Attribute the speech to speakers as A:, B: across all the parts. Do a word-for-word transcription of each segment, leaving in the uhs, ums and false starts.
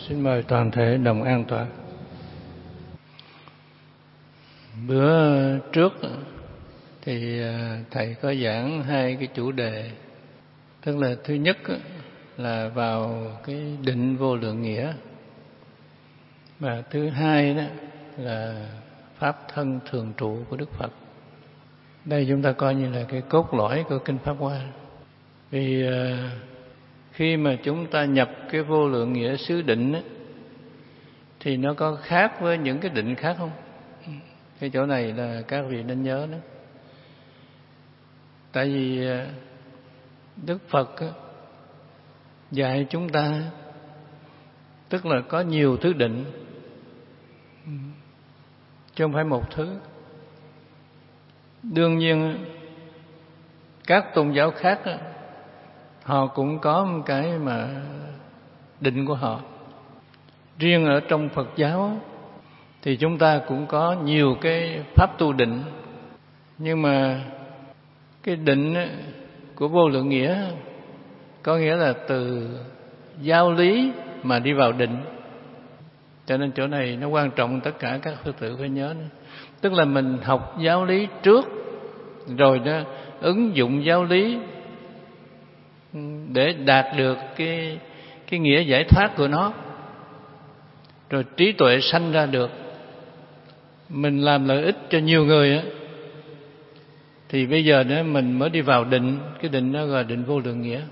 A: Xin mời toàn thể đồng an tọa. Bữa trước thì thầy có giảng hai cái chủ đề. Tức là thứ nhất là vào cái định vô lượng nghĩa, và thứ hai đó là pháp thân thường trụ của Đức Phật. Đây chúng ta coi như là cái cốt lõi của Kinh Pháp Hoa. Vì khi mà chúng ta nhập cái vô lượng nghĩa xứ định á, thì nó có khác với những cái định khác không? Cái chỗ này là các vị nên nhớ đó. Tại vì Đức Phật á, dạy chúng ta tức là có nhiều thứ định, chứ không phải một thứ. Đương nhiên các tôn giáo khác á, họ cũng có một cái mà định của họ. Riêng ở trong Phật giáo thì chúng ta cũng có nhiều cái pháp tu định. Nhưng mà cái định của vô lượng nghĩa có nghĩa là từ giáo lý mà đi vào định. Cho nên chỗ này nó quan trọng, tất cả các Phật tử phải nhớ nữa. Tức là mình học giáo lý trước, rồi đó ứng dụng giáo lý để đạt được cái, cái nghĩa giải thoát của nó, rồi trí tuệ sanh ra được, mình làm lợi ích cho nhiều người á, thì bây giờ đó mình mới đi vào định. Cái định đó gọi là định vô lượng nghĩa.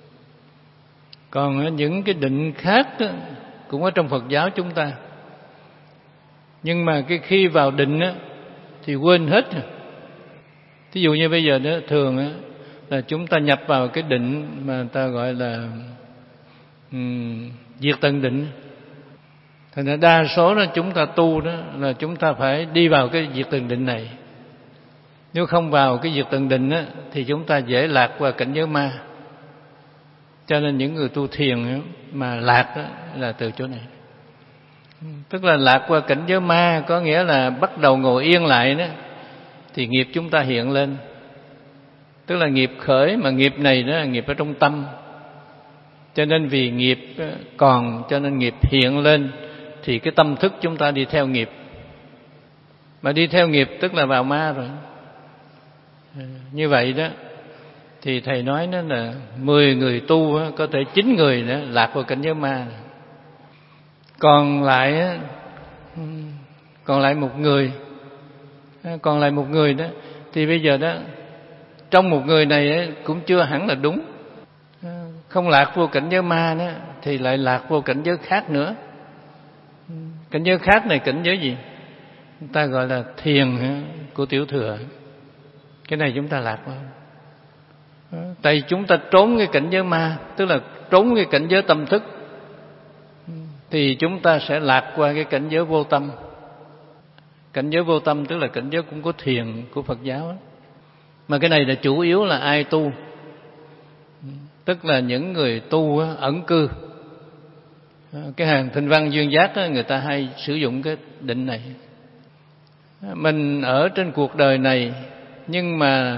A: Còn những cái định khác đó, cũng ở trong Phật giáo chúng ta, nhưng mà cái khi vào định á, thì quên hết. Thí dụ như bây giờ đó, thường á, là chúng ta nhập vào cái định mà người ta gọi là um, diệt tận định. Thành ra đa số đó chúng ta tu đó là chúng ta phải đi vào cái diệt tận định này. Nếu không vào cái diệt tận định á, thì chúng ta dễ lạc qua cảnh giới ma. Cho nên những người tu thiền á, mà lạc á, là từ chỗ này. Tức là lạc qua cảnh giới ma có nghĩa là bắt đầu ngồi yên lại đó, thì nghiệp chúng ta hiện lên. Tức là nghiệp khởi, mà nghiệp này đó là nghiệp ở trong tâm. Cho nên vì nghiệp còn, cho nên nghiệp hiện lên, thì cái tâm thức chúng ta đi theo nghiệp. Mà đi theo nghiệp tức là vào ma rồi. Như vậy đó thì thầy nói đó là mười người tu đó, có thể chín người đó lạc vào cảnh giới ma. Còn lại còn lại một người còn lại một người đó thì bây giờ đó trong một người này cũng chưa hẳn là đúng. Không lạc vô cảnh giới ma đó thì lại lạc vô cảnh giới khác nữa. Cảnh giới khác này cảnh giới gì? Chúng ta gọi là thiền của tiểu thừa. Cái này chúng ta lạc vào. Tại vì chúng ta trốn cái cảnh giới ma, tức là trốn cái cảnh giới tâm thức, thì chúng ta sẽ lạc qua cái cảnh giới vô tâm. Cảnh giới vô tâm tức là cảnh giới cũng có thiền của Phật giáo đó. Mà cái này là chủ yếu là ai tu, tức là những người tu ẩn cư. Cái hàng Thanh Văn Duyên Giác đó, người ta hay sử dụng cái định này. Mình ở trên cuộc đời này, nhưng mà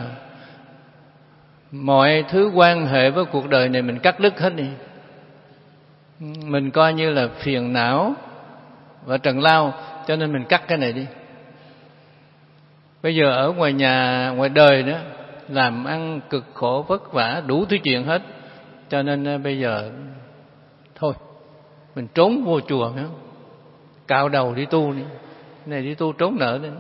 A: mọi thứ quan hệ với cuộc đời này mình cắt đứt hết đi. Mình coi như là phiền não và trần lao, cho nên mình cắt cái này đi. Bây giờ ở ngoài nhà, ngoài đời đó, làm ăn cực khổ vất vả đủ thứ chuyện hết, cho nên bây giờ thôi mình trốn vô chùa nữa, cạo đầu đi tu đi, này đi tu trốn nợ đi,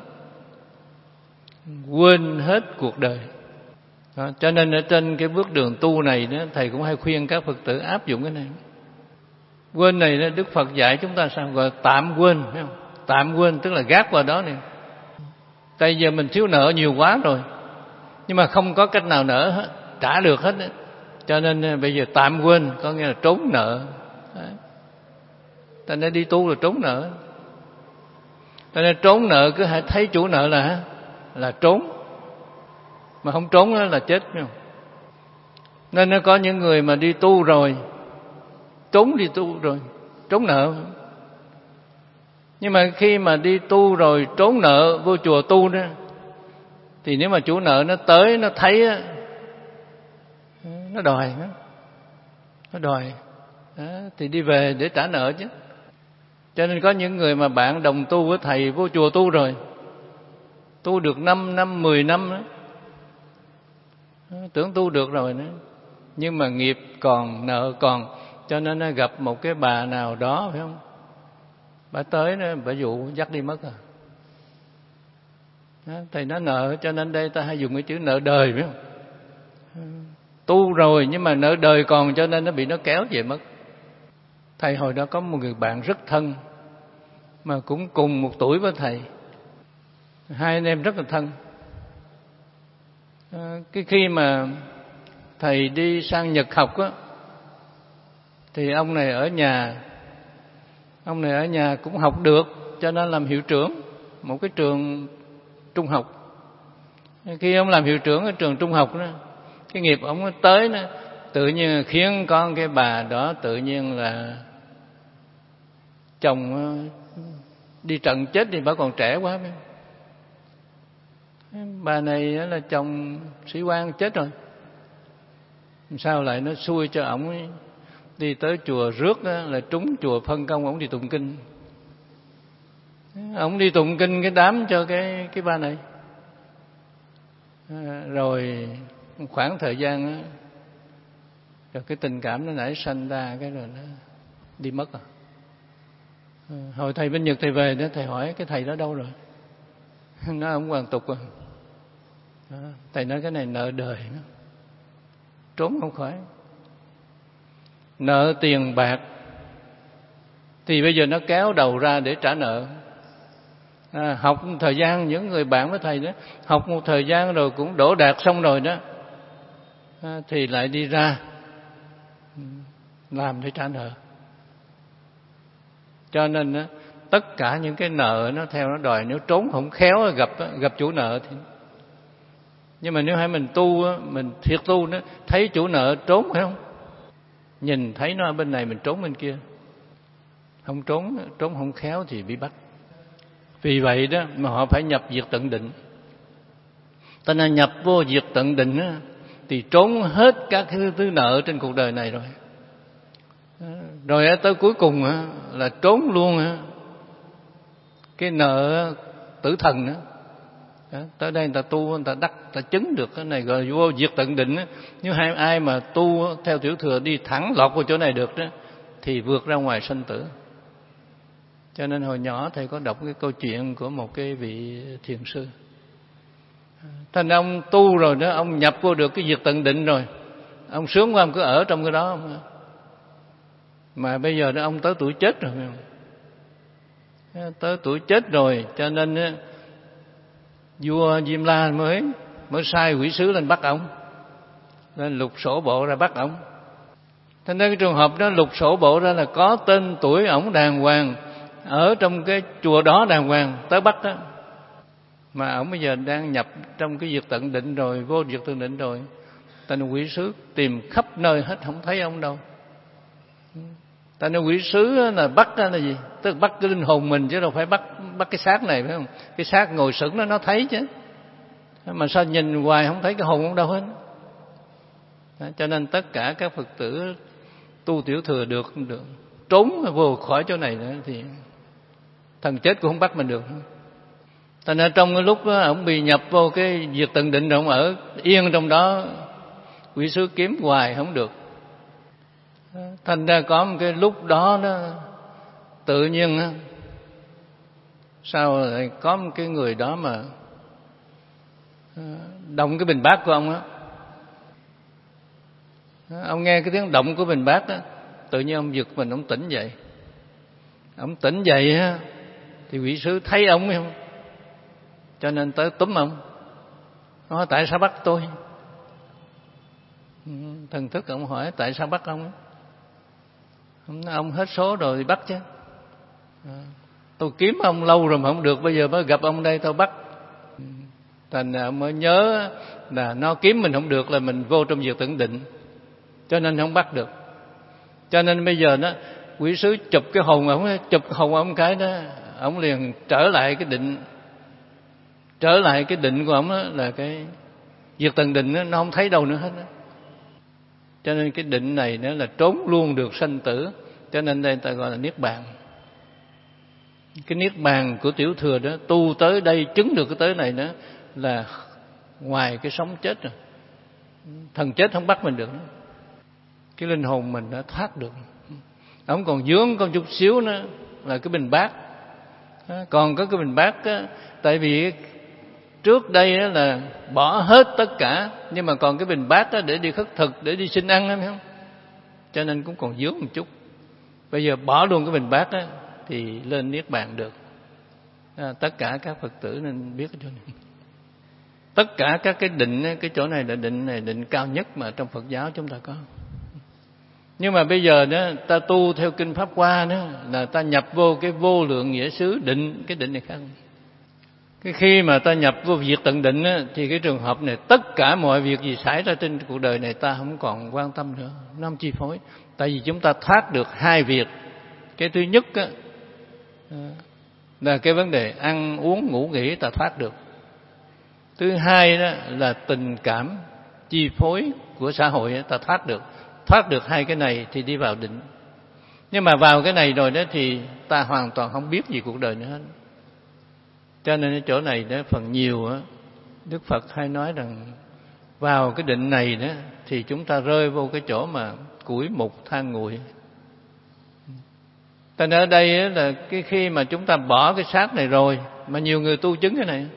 A: quên hết cuộc đời. Đó, cho nên ở trên cái bước đường tu này đó, thầy cũng hay khuyên các Phật tử áp dụng cái này. Quên này đó, Đức Phật dạy chúng ta sao? Gọi là tạm quên, thấy không? Tạm quên tức là gác qua đó này. Tại giờ mình thiếu nợ nhiều quá rồi, nhưng mà không có cách nào nợ hết, trả được hết đó. Cho nên bây giờ tạm quên có nghĩa là trốn nợ. Tại nên đi tu là trốn nợ. Tại nên trốn nợ cứ hãy thấy chủ nợ là là trốn, mà không trốn đó là chết, phải không? Nên nó có những người mà đi tu rồi, trốn đi tu rồi, trốn nợ. Nhưng mà khi mà đi tu rồi trốn nợ vô chùa tu đó, thì nếu mà chủ nợ nó tới, nó thấy á, nó đòi nó, nó đòi đó, thì đi về để trả nợ chứ. Cho nên có những người mà bạn đồng tu với thầy vô chùa tu rồi, tu được năm năm, mười năm đó, tưởng tu được rồi nữa, nhưng mà nghiệp còn, nợ còn, cho nên nó gặp một cái bà nào đó, phải không? Bà tới đó, bà dụ dắt đi mất à. Đó, thầy nói nợ, cho nên đây ta hay dùng cái chữ nợ đời, phải không? Tu rồi nhưng mà nợ đời còn, cho nên nó bị nó kéo về mất. Thầy hồi đó có một người bạn rất thân, mà cũng cùng một tuổi với thầy, hai anh em rất là thân. À, cái khi mà thầy đi sang Nhật học á, thì ông này ở nhà, ông này ở nhà cũng học được, cho nên làm hiệu trưởng một cái trường trung học. Khi ông làm hiệu trưởng ở trường trung học đó, cái nghiệp ông tới đó, tự nhiên khiến con cái bà đó tự nhiên là chồng đi trận chết đi, bà còn trẻ quá. Bà này là chồng sĩ quan chết rồi, sao lại nó xui cho ổng đi tới chùa rước đó, là trúng chùa phân công ổng đi tụng kinh. Ổng đi tụng kinh cái đám cho cái cái bà này. À, rồi khoảng thời gian đó, rồi cái tình cảm nó nảy sanh ra, cái rồi nó đi mất à. À, hồi thầy bên Nhật thầy về đó, thầy hỏi cái thầy đó đâu rồi, nó ông hoàn tục rồi. À, thầy nói cái này nợ đời đó, trốn không khỏi. Nợ tiền bạc thì bây giờ nó kéo đầu ra để trả nợ. À, học một thời gian, những người bạn với thầy đó học một thời gian rồi cũng đỗ đạt xong rồi đó, à, thì lại đi ra làm để trả nợ. Cho nên đó, tất cả những cái nợ nó theo nó đòi, nếu trốn không khéo gặp gặp chủ nợ thì. Nhưng mà nếu hay mình tu, mình thiệt tu đó, thấy chủ nợ trốn, phải không? Nhìn thấy nó ở bên này mình trốn bên kia, không trốn trốn không khéo thì bị bắt. Vì vậy đó mà họ phải nhập diệt tận định. Ta nên nhập vô diệt tận định đó, thì trốn hết các thứ, thứ nợ trên cuộc đời này rồi. Rồi tới cuối cùng là trốn luôn cái nợ tử thần đó. Tới đây người ta tu, người ta đắc, người ta chứng được cái này gọi vô diệt tận định. Nếu hai ai mà tu theo tiểu thừa đi thẳng lọt vào chỗ này được đó, thì vượt ra ngoài sanh tử. Cho nên hồi nhỏ thầy có đọc cái câu chuyện của một cái vị thiền sư. Thành ông tu rồi đó, ông nhập vô được cái diệt tận định rồi, ông sướng quá, ông cứ ở trong cái đó ông. Mà bây giờ đó ông tới tuổi chết rồi, tới tuổi chết rồi, cho nên vua Diêm La mới mới sai quỷ sứ lên bắt ông, lên lục sổ bộ ra bắt ông. Thành ra cái trường hợp đó lục sổ bộ ra là có tên tuổi ổng đàng hoàng, ở trong cái chùa đó đàng hoàng, tới bắt đó. Mà ổng bây giờ đang nhập trong cái diệt tận định rồi, vô diệt tận định rồi. Thành quỷ sứ tìm khắp nơi hết, không thấy ông đâu. Thành quỷ sứ là bắt là gì? Tức là bắt cái linh hồn mình, chứ đâu phải bắt bắt cái xác này, phải không? Cái xác ngồi sững đó nó thấy chứ. Mà sao nhìn hoài không thấy cái hồn ông đâu hết. Đó, cho nên tất cả các Phật tử tu tiểu thừa được, được trốn vô khỏi chỗ này nữa thì thần chết cũng không bắt mình được. Thành ra trong cái lúc đó, ông bị nhập vô cái diệt tận định rồi, ông ở yên trong đó, quỷ sứ kiếm hoài không được. Thành ra có một cái lúc đó đó tự nhiên á, sao lại có một cái người đó mà động cái bình bát của ông á. Ông nghe cái tiếng động của bình bát á, tự nhiên ông giật mình, ông tỉnh dậy. Ông tỉnh dậy á thì quỷ sứ thấy ông không, cho nên tới túm ông, nói tại sao bắt tôi. Thần thức ông hỏi tại sao bắt ông. Ông hết số rồi thì bắt chứ. Tôi kiếm ông lâu rồi mà không được, bây giờ mới gặp ông đây tôi bắt. Thành ra ông mới nhớ là nó kiếm mình không được là mình vô trong diệt tận định, cho nên không bắt được. Cho nên bây giờ đó quỷ sứ chụp cái hồn ông, chụp cái hồn ông cái đó, ông liền trở lại cái định, trở lại cái định của ông đó là cái diệt tận định đó, nó không thấy đâu nữa hết đó. Cho nên cái định này nó là trốn luôn được sanh tử, cho nên đây ta gọi là niết bàn. Cái niết bàn của tiểu thừa đó, tu tới đây chứng được cái tới này đó là ngoài cái sống chết rồi. Thần chết không bắt mình được. Cái linh hồn mình đã thoát được. Ông còn vướng con chút xíu nữa là cái bình bát. Còn có cái bình bát á, tại vì trước đây á là bỏ hết tất cả, nhưng mà còn cái bình bát á để đi khất thực, để đi xin ăn, phải không? Cho nên cũng còn vướng một chút. Bây giờ bỏ luôn cái bình bát á thì lên niết bàn được. À, tất cả các Phật tử nên biết cái chỗ này. Tất cả các cái định, cái chỗ này là định này định cao nhất mà trong Phật giáo chúng ta có. Nhưng mà bây giờ đó ta tu theo kinh Pháp Hoa đó là ta nhập vô cái vô lượng nghĩa xứ định, cái định này khác. Cái khi mà ta nhập vô việc tận định đó, thì cái trường hợp này tất cả mọi việc gì xảy ra trên cuộc đời này ta không còn quan tâm nữa, nó không chi phối. Tại vì chúng ta thoát được hai việc. Cái thứ nhất á, là cái vấn đề ăn uống ngủ nghỉ ta thoát được. Thứ hai đó là tình cảm chi phối của xã hội ta thoát được. Thoát được hai cái này thì đi vào định. Nhưng mà vào cái này rồi đó thì ta hoàn toàn không biết gì cuộc đời nữa hết. Cho nên cái chỗ này đó phần nhiều á, Đức Phật hay nói rằng vào cái định này đó thì chúng ta rơi vô cái chỗ mà củi mục than nguội. Tại nên ở đây á, là cái khi mà chúng ta bỏ cái xác này rồi, mà nhiều người tu chứng cái này,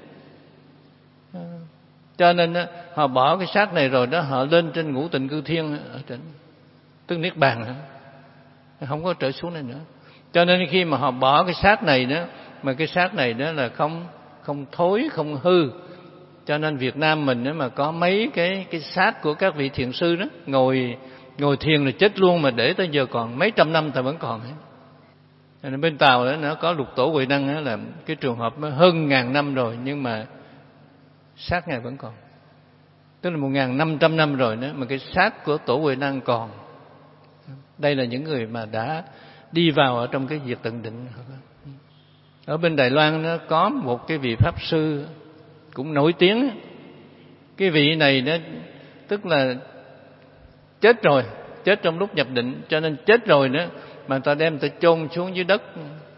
A: cho nên á, họ bỏ cái xác này rồi đó, họ lên trên ngũ tịnh cư thiên ở trên tức niết bàn nữa, không có trở xuống này nữa. Cho nên khi mà họ bỏ cái xác này đó, mà cái xác này đó là không không thối, không hư. Cho nên Việt Nam mình đó mà có mấy cái cái xác của các vị thiền sư đó ngồi ngồi thiền là chết luôn, mà để tới giờ còn mấy trăm năm ta vẫn còn ấy. Cho nên bên Tàu đó nó có Lục Tổ Huệ Năng đó, là cái trường hợp nó hơn ngàn năm rồi nhưng mà xác ngài vẫn còn. Tức là một ngàn năm trăm năm rồi đó mà cái xác của Tổ Huệ Năng còn. Đây là những người mà đã đi vào ở trong cái việc tận định. Ở bên Đài Loan nó có một cái vị pháp sư cũng nổi tiếng. Cái vị này đó tức là chết rồi, chết trong lúc nhập định, cho nên chết rồi đó mà ta đem ta chôn xuống dưới đất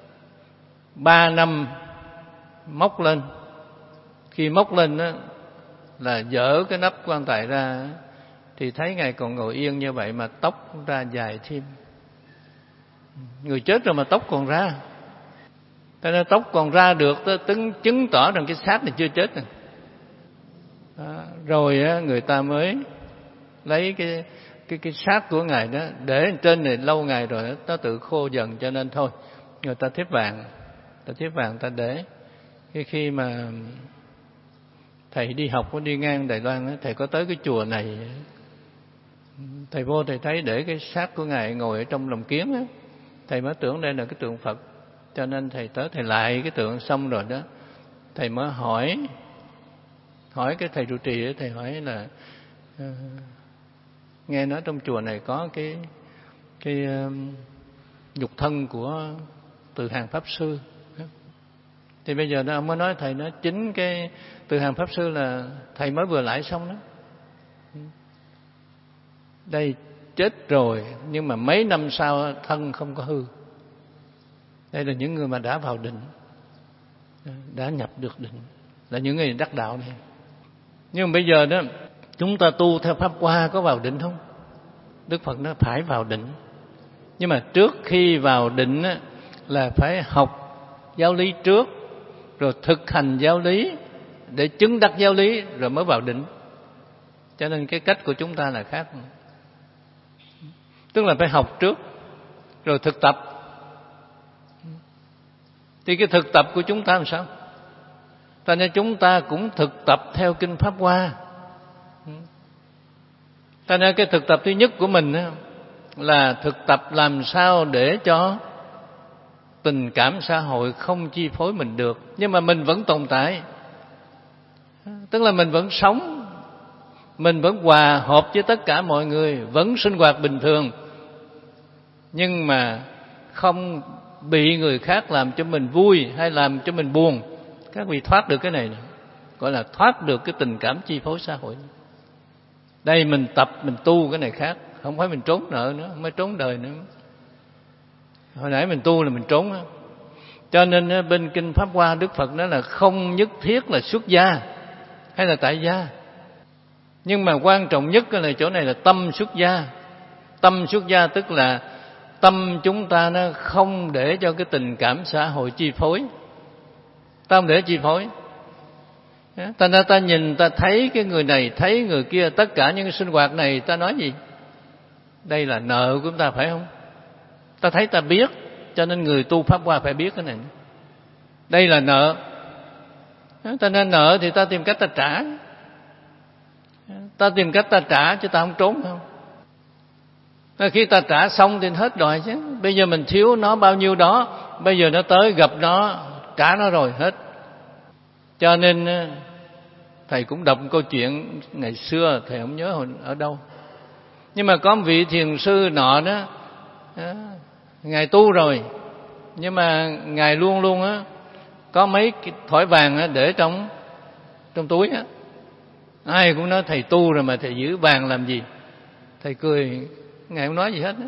A: ba năm móc lên. Khi móc lên đó là dỡ cái nắp quan tài ra thì thấy ngài còn ngồi yên như vậy mà tóc ra dài thêm. Người chết rồi mà tóc còn ra. Cho nên tóc còn ra được tức chứng tỏ rằng cái xác này chưa chết rồi. Đó, rồi á, người ta mới lấy cái cái cái xác của ngài đó để trên này lâu ngày rồi nó tự khô dần, cho nên thôi người ta thiếp vàng, ta thiếp vàng ta để. Cái khi mà thầy đi học có đi ngang Đài Loan đó, thầy có tới cái chùa này, thầy vô thầy thấy để cái xác của ngài ngồi ở trong lồng kiến đó, thầy mới tưởng đây là cái tượng Phật. Cho nên thầy tới thầy lại cái tượng xong rồi đó, thầy mới hỏi hỏi cái thầy trụ trì đó, thầy hỏi là uh, nghe nói trong chùa này có cái cái uh, nhục thân của Từ Hàng Pháp Sư. Thì bây giờ đó ông mới nói thầy nói chính cái Từ Hàng Pháp Sư là thầy mới vừa lại xong đó. Đây chết rồi nhưng mà mấy năm sau thân không có hư. Đây là những người mà đã vào định, đã nhập được định, là những người đắc đạo này. Nhưng mà bây giờ đó chúng ta tu theo Pháp Hoa có vào định không? Đức Phật nói phải vào định. Nhưng mà trước khi vào định á, là phải học giáo lý trước, rồi thực hành giáo lý để chứng đắc giáo lý rồi mới vào định. Cho nên cái cách của chúng ta là khác. Tức là phải học trước rồi thực tập. Thì cái thực tập của chúng ta làm sao? Tại nên chúng ta cũng thực tập theo kinh Pháp Hoa. Tại nên cái thực tập thứ nhất của mình là thực tập làm sao để cho tình cảm xã hội không chi phối mình được, nhưng mà mình vẫn tồn tại. Tức là mình vẫn sống, mình vẫn hòa hợp với tất cả mọi người, vẫn sinh hoạt bình thường, nhưng mà không bị người khác làm cho mình vui hay làm cho mình buồn. Các vị thoát được cái này, gọi là thoát được cái tình cảm chi phối xã hội. Đây mình tập, mình tu cái này khác. Không phải mình trốn nợ nữa, không phải trốn đời nữa. Hồi nãy mình tu là mình trốn đó. Cho nên bên Kinh Pháp Hoa Đức Phật nói là không nhất thiết là xuất gia hay là tại gia. Nhưng mà quan trọng nhất là chỗ này là tâm xuất gia. Tâm xuất gia tức là tâm chúng ta nó không để cho cái tình cảm xã hội chi phối. Ta không để chi phối. Ta ra ta nhìn, ta thấy cái người này, thấy người kia, tất cả những cái sinh hoạt này ta nói gì? Đây là nợ của chúng ta phải không? Ta thấy ta biết, cho nên người tu Pháp Hoa phải biết cái này. Đây là nợ. Ta nên nợ thì ta tìm cách ta trả. Ta tìm cách ta trả chứ ta không trốn không. Khi ta trả xong thì hết đòi chứ. Bây giờ mình thiếu nó bao nhiêu đó, bây giờ nó tới gặp nó, trả nó rồi hết. Cho nên thầy cũng đọc câu chuyện ngày xưa, thầy không nhớ ở đâu. Nhưng mà có một vị thiền sư nọ đó, ngài tu rồi, nhưng mà ngài luôn luôn á có mấy cái thỏi vàng để trong trong túi á. Ai cũng nói thầy tu rồi mà thầy giữ vàng làm gì? Thầy cười, ngài không nói gì hết á.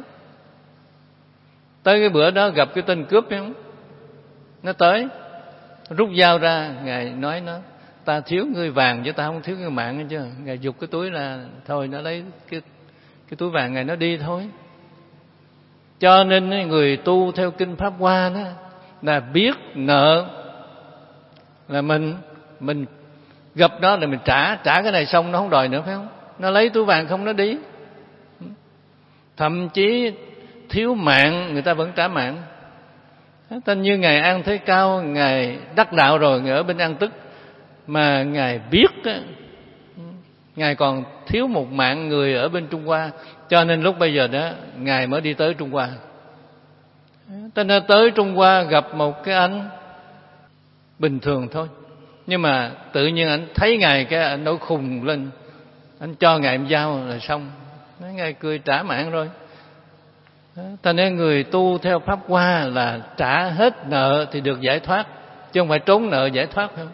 A: Tới cái bữa đó gặp cái tên cướp ấy, nó tới rút dao ra, ngài nói nó ta thiếu ngươi vàng chứ ta không thiếu ngươi mạng chứ. Ngài giục cái túi ra, thôi nó lấy cái cái túi vàng ngài nó đi thôi. Cho nên người tu theo Kinh Pháp Hoa đó là biết nợ là mình mình gặp nó là mình trả, trả cái này xong nó không đòi nữa phải không? Nó lấy túi vàng không nó đi. Thậm chí thiếu mạng người ta vẫn trả mạng. Tên như ngài An Thế Cao, ngài đắc đạo rồi, ngài ở bên An Tức, mà ngài biết ngài còn thiếu một mạng người ở bên Trung Hoa, cho nên lúc bây giờ đó ngài mới đi tới Trung Hoa. Tên nên tới Trung Hoa gặp một cái anh bình thường thôi, nhưng mà tự nhiên anh thấy ngài cái anh nổi khùng lên, anh cho ngài một dao là xong. Ngài cười trả mạng rồi. Ta nên người tu theo Pháp Hoa là trả hết nợ thì được giải thoát, chứ không phải trốn nợ giải thoát không.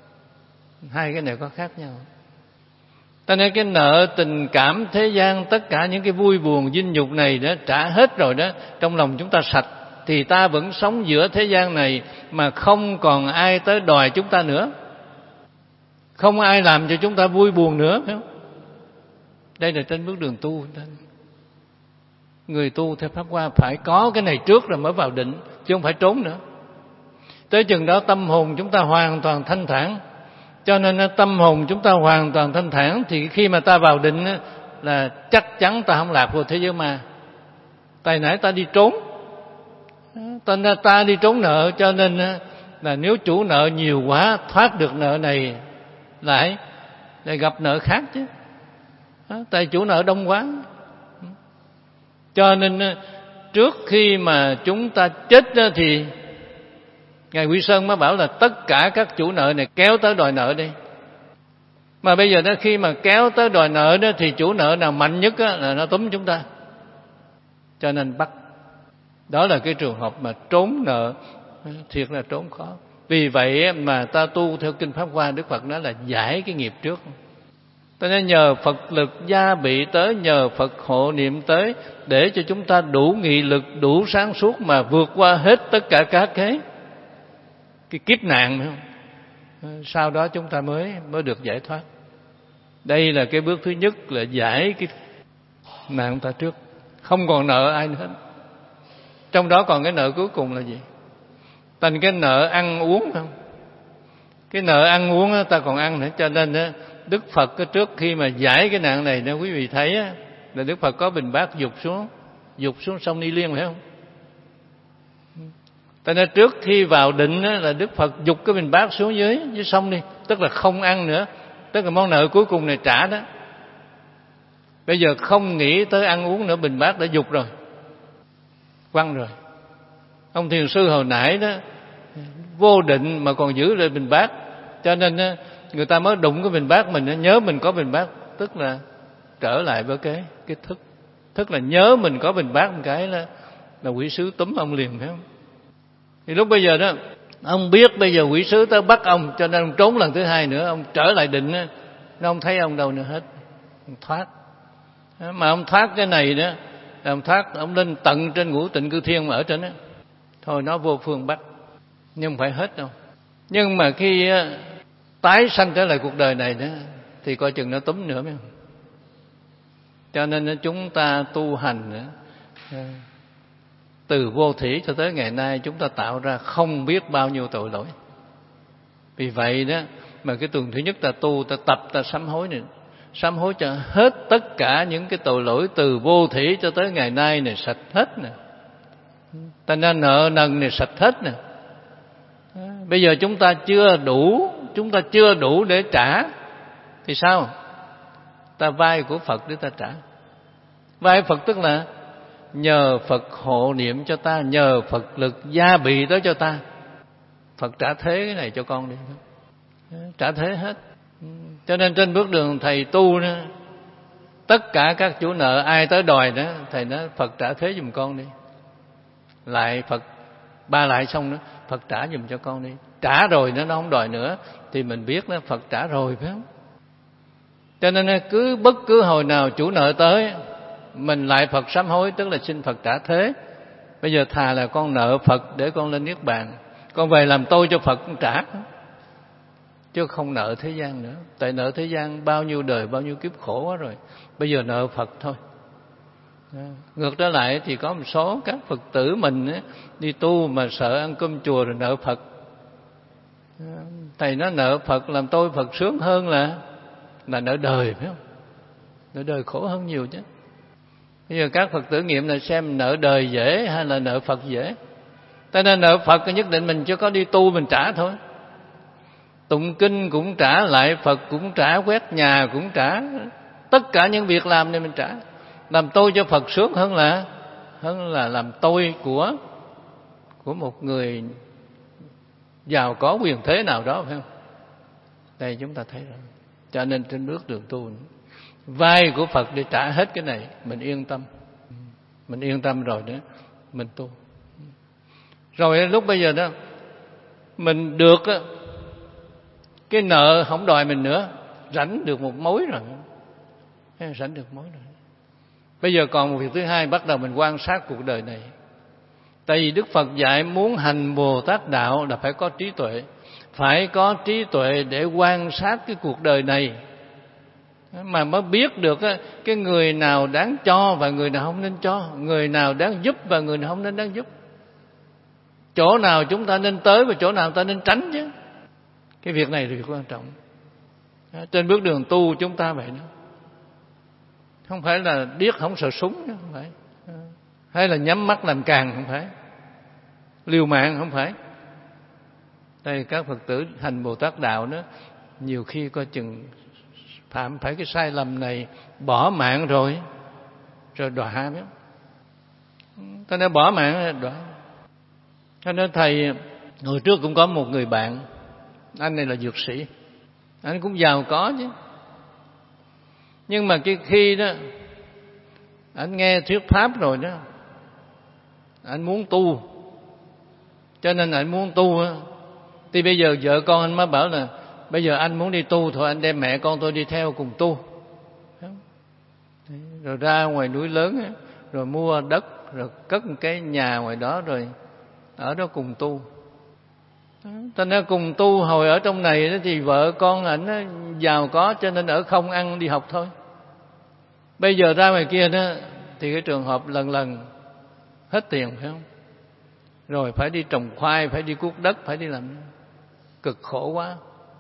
A: Hai cái này có khác nhau. Ta nên cái nợ tình cảm thế gian, tất cả những cái vui buồn dinh dục này đó trả hết rồi đó, trong lòng chúng ta sạch thì ta vẫn sống giữa thế gian này mà không còn ai tới đòi chúng ta nữa, không ai làm cho chúng ta vui buồn nữa, phải không? Đây là trên bước đường tu. Người tu theo Pháp Hoa phải có cái này trước rồi mới vào định, chứ không phải trốn nữa. Tới chừng đó tâm hồn chúng ta hoàn toàn thanh thản. Cho nên tâm hồn chúng ta hoàn toàn thanh thản thì khi mà ta vào định là chắc chắn ta không lạc vô thế giới ma. Tại nãy ta đi trốn, ta, ta đi trốn nợ, cho nên là nếu chủ nợ nhiều quá thoát được nợ này lại lại gặp nợ khác chứ. Tại chủ nợ đông quá. Cho nên trước khi mà chúng ta chết thì Ngài Quy Sơn mới bảo là tất cả các chủ nợ này kéo tới đòi nợ đi. Mà bây giờ đó khi mà kéo tới đòi nợ đó thì chủ nợ nào mạnh nhất đó là nó túm chúng ta, cho nên bắt. Đó là cái trường hợp mà trốn nợ, thiệt là trốn khó. Vì vậy mà ta tu theo Kinh Pháp Hoa, Đức Phật nói là giải cái nghiệp trước. Ta nên nhờ Phật lực gia bị tới, nhờ Phật hộ niệm tới, để cho chúng ta đủ nghị lực, đủ sáng suốt mà vượt qua hết tất cả các cái cái kiếp nạn, phải không? Sau đó chúng ta mới mới được giải thoát. Đây là cái bước thứ nhất, là giải cái nạn ta trước, không còn nợ ai nữa. Trong đó còn cái nợ cuối cùng là gì? Thành cái nợ ăn uống, không? Cái nợ ăn uống ta còn ăn nữa, cho nên Đức Phật trước khi mà giải cái nạn này đó, quý vị thấy là Đức Phật có bình bát dục xuống, dục xuống sông Ni Liên, phải không? Cho nên trước khi vào định là Đức Phật dục cái bình bát xuống dưới dưới sông đi, tức là không ăn nữa, tức là món nợ cuối cùng này trả đó. Bây giờ không nghĩ tới ăn uống nữa, bình bát đã dục rồi, quăng rồi. Ông thiền sư hồi nãy đó vô định mà còn giữ lại bình bát, cho nên người ta mới đụng cái bình bát mình, nhớ mình có bình bát, tức là trở lại với cái cái thức, thức là nhớ mình có bình bát một cái là là quỷ sứ túm ông liền, phải không? Thì lúc bây giờ đó ông biết bây giờ quỷ sứ tới bắt ông, cho nên ông trốn lần thứ hai nữa, ông trở lại định, nó không thấy ông đâu nữa hết, ông thoát. Mà ông thoát cái này đó, ông thoát, ông lên tận trên Ngũ Tịnh Cư Thiên mà ở trên đó, thôi nó vô phương bắt. nhưng không phải hết đâu. Nhưng mà khi tái sanh trở lại cuộc đời này đó thì coi chừng nó túm nữa. Phải không? Cho nên chúng ta tu hành nữa, từ vô thủy cho tới ngày nay chúng ta tạo ra không biết bao nhiêu tội lỗi. Vì vậy đó mà cái tuần thứ nhất ta tu, ta tập, ta sám hối này, sám hối cho hết tất cả những cái tội lỗi từ vô thủy cho tới ngày nay này, sạch hết nè. Ta nên nợ nần này sạch hết nè. Bây giờ chúng ta chưa đủ, chúng ta chưa đủ để trả thì sao? Ta vay của Phật để ta trả. Vay Phật tức là nhờ Phật hộ niệm cho ta, nhờ Phật lực gia bị đó cho ta. Phật trả thế cái này cho con đi, trả thế hết. Cho nên trên bước đường thầy tu đó, tất cả các chủ nợ ai tới đòi đó, thầy nói Phật trả thế giùm con đi. Lại Phật ba lại xong đó, Phật trả giùm cho con đi. Trả rồi nó nó không đòi nữa thì mình biết đó Phật trả rồi, phải không? Cho nên cứ bất cứ hồi nào chủ nợ tới, mình lại Phật sám hối, tức là xin Phật trả thế. Bây giờ thà là con nợ Phật để con lên niết bàn, con về làm tôi cho Phật con trả, chứ không nợ thế gian nữa. Tại nợ thế gian bao nhiêu đời bao nhiêu kiếp khổ quá rồi, bây giờ nợ Phật thôi. Ngược trở lại thì có một số các Phật tử mình đi tu mà sợ ăn cơm chùa rồi nợ Phật. Thầy nói nợ Phật làm tôi Phật sướng hơn là là nợ đời, phải không? Nợ đời khổ hơn nhiều chứ. Bây giờ các Phật tử nghiệm là xem nợ đời dễ hay là nợ Phật dễ. Cho nên nợ Phật nhất định mình chưa có đi tu mình trả thôi. Tụng kinh cũng trả, lại Phật cũng trả, quét nhà cũng trả, tất cả những việc làm này mình trả. Làm tôi cho Phật sướng hơn là hơn là làm tôi của của một người giàu có quyền thế nào đó, phải không? Đây chúng ta thấy rồi. Cho nên trên bước đường tu, vai của Phật để trả hết cái này, mình yên tâm. Mình yên tâm rồi đó, mình tu. Rồi lúc bây giờ đó mình được cái nợ không đòi mình nữa, rảnh được một mối rồi. Rảnh được mối rồi. Bây giờ còn một việc thứ hai, bắt đầu mình quan sát cuộc đời này. Tại vì Đức Phật dạy muốn hành Bồ Tát đạo là phải có trí tuệ. Phải có trí tuệ để quan sát cái cuộc đời này, mà mới biết được cái người nào đáng cho và người nào không nên cho, người nào đáng giúp và người nào không nên đáng giúp, chỗ nào chúng ta nên tới và chỗ nào ta nên tránh chứ. Cái việc này là việc quan trọng. Trên bước đường tu chúng ta vậy đó. Không phải là điếc không sợ súng, không phải. Hay là nhắm mắt làm càng, không phải. Liều mạng, không phải. Đây các Phật tử hành Bồ Tát đạo đó, nhiều khi coi chừng phạm phải cái sai lầm này, bỏ mạng rồi, rồi đọa biết. Cho nên bỏ mạng đọa. Cho nên thầy hồi trước cũng có một người bạn, anh này là dược sĩ, anh cũng giàu có chứ. Nhưng mà cái khi đó anh nghe thuyết pháp rồi đó, anh muốn tu, cho nên anh muốn tu á. Thì bây giờ vợ con anh mới bảo là bây giờ anh muốn đi tu, thôi anh đem mẹ con tôi đi theo cùng tu. Rồi ra ngoài núi lớn á, rồi mua đất, rồi cất một cái nhà ngoài đó, rồi ở đó cùng tu. Cho nên cùng tu, hồi ở trong này đó thì vợ con ảnh giàu có, cho nên ở không ăn đi học thôi. Bây giờ ra ngoài kia đó thì cái trường hợp lần lần hết tiền, phải không? Rồi phải đi trồng khoai, phải đi cuốc đất, phải đi làm, cực khổ quá,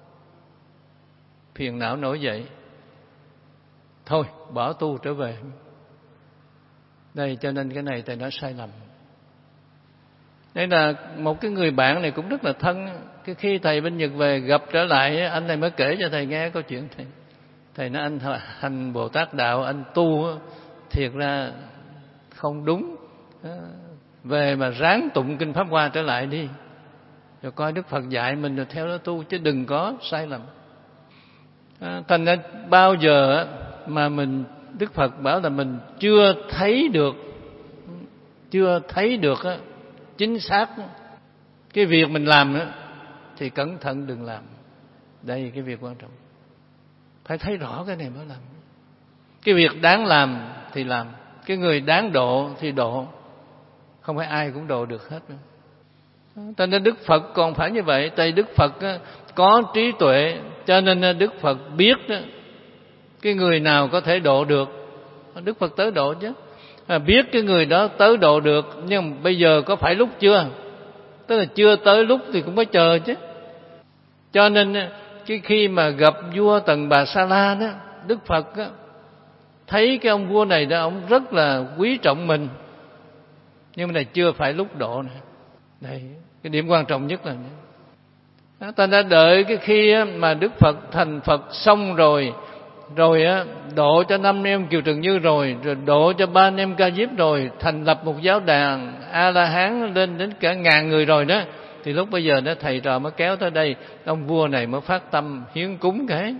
A: phiền não nổi dậy. Thôi bỏ tu trở về. Đây, cho nên cái này thầy nói sai lầm. Đây là một cái người bạn này cũng rất là thân. Cái khi thầy bên Nhật về gặp trở lại, anh này mới kể cho thầy nghe câu chuyện thầy. Thầy nói anh hành Bồ Tát đạo, anh tu thiệt ra không đúng. Về mà ráng tụng kinh Pháp Hoa trở lại đi, rồi coi Đức Phật dạy mình rồi theo đó tu, chứ đừng có sai lầm. À, thành ra bao giờ mà mình, Đức Phật bảo là mình chưa thấy được, chưa thấy được chính xác cái việc mình làm đó, thì cẩn thận đừng làm. Đây là cái việc quan trọng. Phải thấy rõ cái này mới làm. Cái việc đáng làm thì làm, cái người đáng độ thì độ. Không phải ai cũng độ được hết. Cho nên Đức Phật còn phải như vậy. Tại Đức Phật có trí tuệ, cho nên Đức Phật biết cái người nào có thể độ được, Đức Phật tới độ chứ. À, biết cái người đó tới độ được, nhưng bây giờ có phải lúc chưa? Tức là chưa tới lúc thì cũng phải chờ chứ. Cho nên cái khi mà gặp vua Tần Bà Sa La đó, Đức Phật đó, thấy cái ông vua này đó, ông rất là quý trọng mình, nhưng mà này chưa phải lúc độ này. Đây, cái điểm quan trọng nhất là đó, ta đã đợi cái khi mà Đức Phật thành Phật xong rồi, rồi á độ cho năm em Kiều Trần Như rồi, rồi độ cho ba anh em Ca Diếp rồi, thành lập một giáo đàn A La Hán lên đến cả ngàn người rồi đó, thì lúc bây giờ đó thầy trò mới kéo tới đây, ông vua này mới phát tâm hiến cúng cái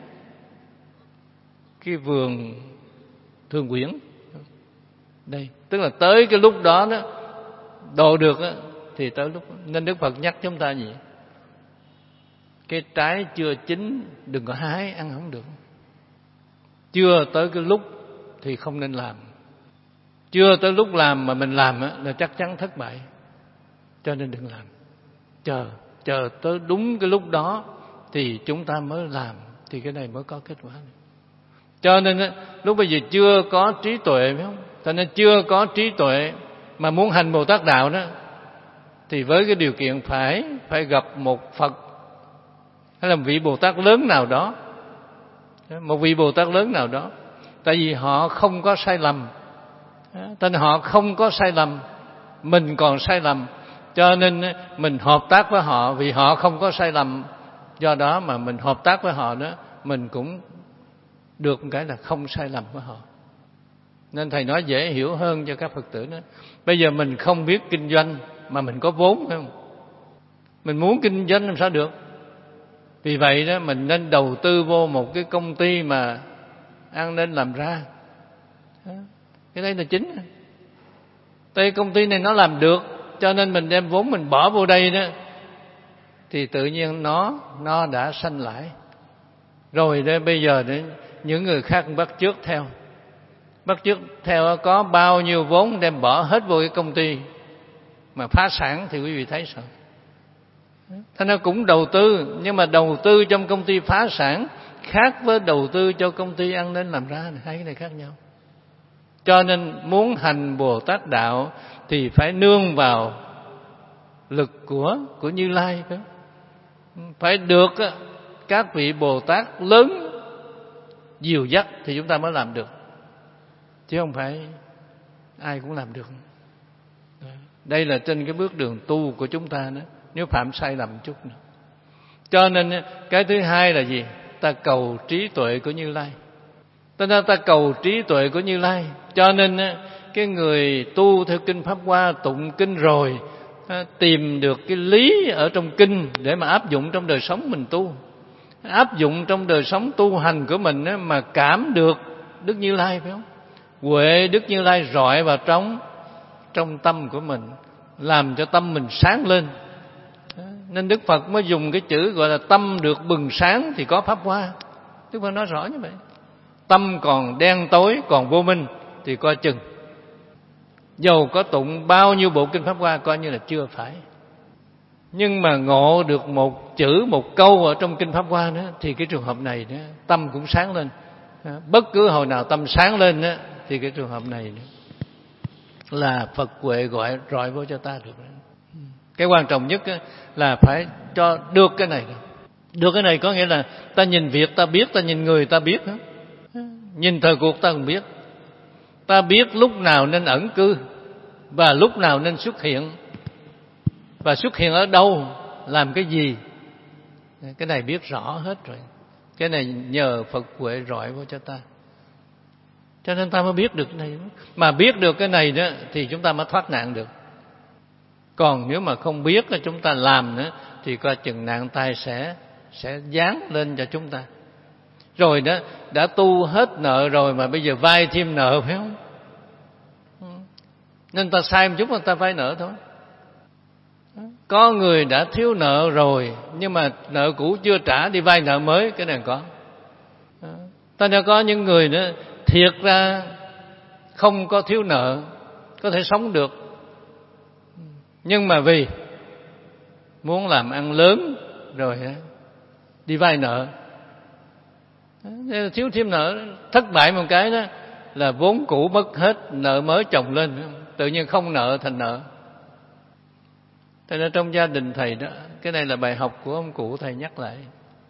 A: cái vườn Thường Quyển. Đây, tức là tới cái lúc đó đó độ được á, thì tới lúc. Nên Đức Phật nhắc chúng ta gì? Cái trái chưa chín đừng có hái, ăn không được. Chưa tới cái lúc thì không nên làm. Chưa tới lúc làm mà mình làm á, là chắc chắn thất bại. Cho nên đừng làm. Chờ, chờ tới đúng cái lúc đó thì chúng ta mới làm, thì cái này mới có kết quả. Cho nên á, lúc bây giờ chưa có trí tuệ, phải không? Cho nên chưa có trí tuệ mà muốn hành Bồ Tát đạo đó, thì với cái điều kiện phải phải gặp một Phật hay là một vị Bồ Tát lớn nào đó, một vị Bồ Tát lớn nào đó. Tại vì họ không có sai lầm, tên họ không có sai lầm, mình còn sai lầm, cho nên mình hợp tác với họ vì họ không có sai lầm. Do đó mà mình hợp tác với họ đó, mình cũng được một cái là không sai lầm với họ. Nên thầy nói dễ hiểu hơn cho các Phật tử đó. Bây giờ mình không biết kinh doanh mà mình có vốn, phải không? Mình muốn kinh doanh làm sao được? Vì vậy đó mình nên đầu tư vô một cái công ty mà ăn nên làm ra. Cái đây là chính. Tại công ty này nó làm được, cho nên mình đem vốn mình bỏ vô đây đó, thì tự nhiên nó nó đã sanh lãi. Rồi đó bây giờ đó, những người khác bắt chước theo. Bắt chước theo có bao nhiêu vốn đem bỏ hết vô cái công ty mà phá sản thì quý vị thấy sao? Thế nó cũng đầu tư, nhưng mà đầu tư trong công ty phá sản khác với đầu tư cho công ty ăn nên làm ra, hai cái này khác nhau. Cho nên muốn hành Bồ Tát đạo thì phải nương vào lực của của Như Lai, phải không? Phải được các vị Bồ Tát lớn dìu dắt thì chúng ta mới làm được, chứ không phải ai cũng làm được. Đây là trên cái bước đường tu của chúng ta đó, nếu phạm sai lầm chút nữa. Cho nên cái thứ hai là gì? Ta cầu trí tuệ của Như Lai. Ta nên ta cầu trí tuệ của Như Lai. Cho nên cái người tu theo kinh Pháp Hoa, tụng kinh rồi tìm được cái lý ở trong kinh để mà áp dụng trong đời sống mình tu, áp dụng trong đời sống tu hành của mình mà cảm được Đức Như Lai, phải không? Huệ Đức Như Lai rọi vào trong trong tâm của mình, làm cho tâm mình sáng lên. Nên Đức Phật mới dùng cái chữ gọi là tâm được bừng sáng thì có Pháp Hoa. Đức Phật nói rõ như vậy. Tâm còn đen tối, còn vô minh thì coi chừng. Dầu có tụng bao nhiêu bộ kinh Pháp Hoa coi như là chưa phải. Nhưng mà ngộ được một chữ, một câu ở trong kinh Pháp Hoa đó, thì cái trường hợp này đó, tâm cũng sáng lên. Bất cứ hồi nào tâm sáng lên đó, thì cái trường hợp này đó, là Phật huệ gọi rọi vô cho ta được. Cái quan trọng nhất là phải cho được cái này. Được cái này có nghĩa là ta nhìn việc ta biết, ta nhìn người ta biết, nhìn thời cuộc ta cũng biết. Ta biết lúc nào nên ẩn cư và lúc nào nên xuất hiện, và xuất hiện ở đâu, làm cái gì. Cái này biết rõ hết rồi. Cái này nhờ Phật huệ rọi vô cho ta, cho nên ta mới biết được cái này. Mà biết được cái này đó thì chúng ta mới thoát nạn được. Còn nếu mà không biết là chúng ta làm nữa thì coi chừng nạn tai sẽ sẽ giáng lên cho chúng ta. Rồi đó, đã tu hết nợ rồi mà bây giờ vay thêm nợ, phải không? Nên ta sai một chút là ta vay nợ thôi. Có người đã thiếu nợ rồi nhưng mà nợ cũ chưa trả, đi vay nợ mới, cái này có. Ta đã có những người nữa thiệt ra không có thiếu nợ, có thể sống được, nhưng mà vì muốn làm ăn lớn rồi đi vay nợ, thiếu thêm nợ, thất bại một cái đó là vốn cũ mất hết, nợ mới chồng lên, tự nhiên không nợ thành nợ. Thế nên trong gia đình thầy đó, cái này là bài học của ông cụ thầy nhắc lại.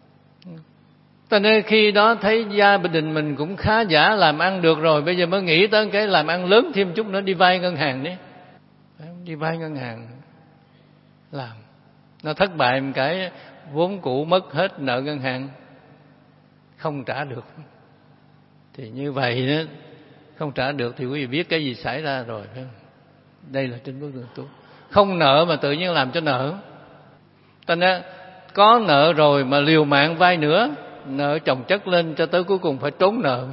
A: Cho nên khi đó thấy gia đình mình cũng khá giả, làm ăn được rồi, bây giờ mới nghĩ tới cái làm ăn lớn thêm chút nữa, đi vay ngân hàng đi. Đi vay ngân hàng làm. Nó thất bại một cái, vốn cũ mất hết, nợ ngân hàng không trả được. Thì như vậy đó, không trả được thì quý vị biết cái gì xảy ra rồi, phải không? Đây là trên bước đường tu. Không nợ mà tự nhiên làm cho nợ. Cho nên có nợ rồi mà liều mạng vay nữa, nợ chồng chất lên cho tới cuối cùng phải trốn nợ.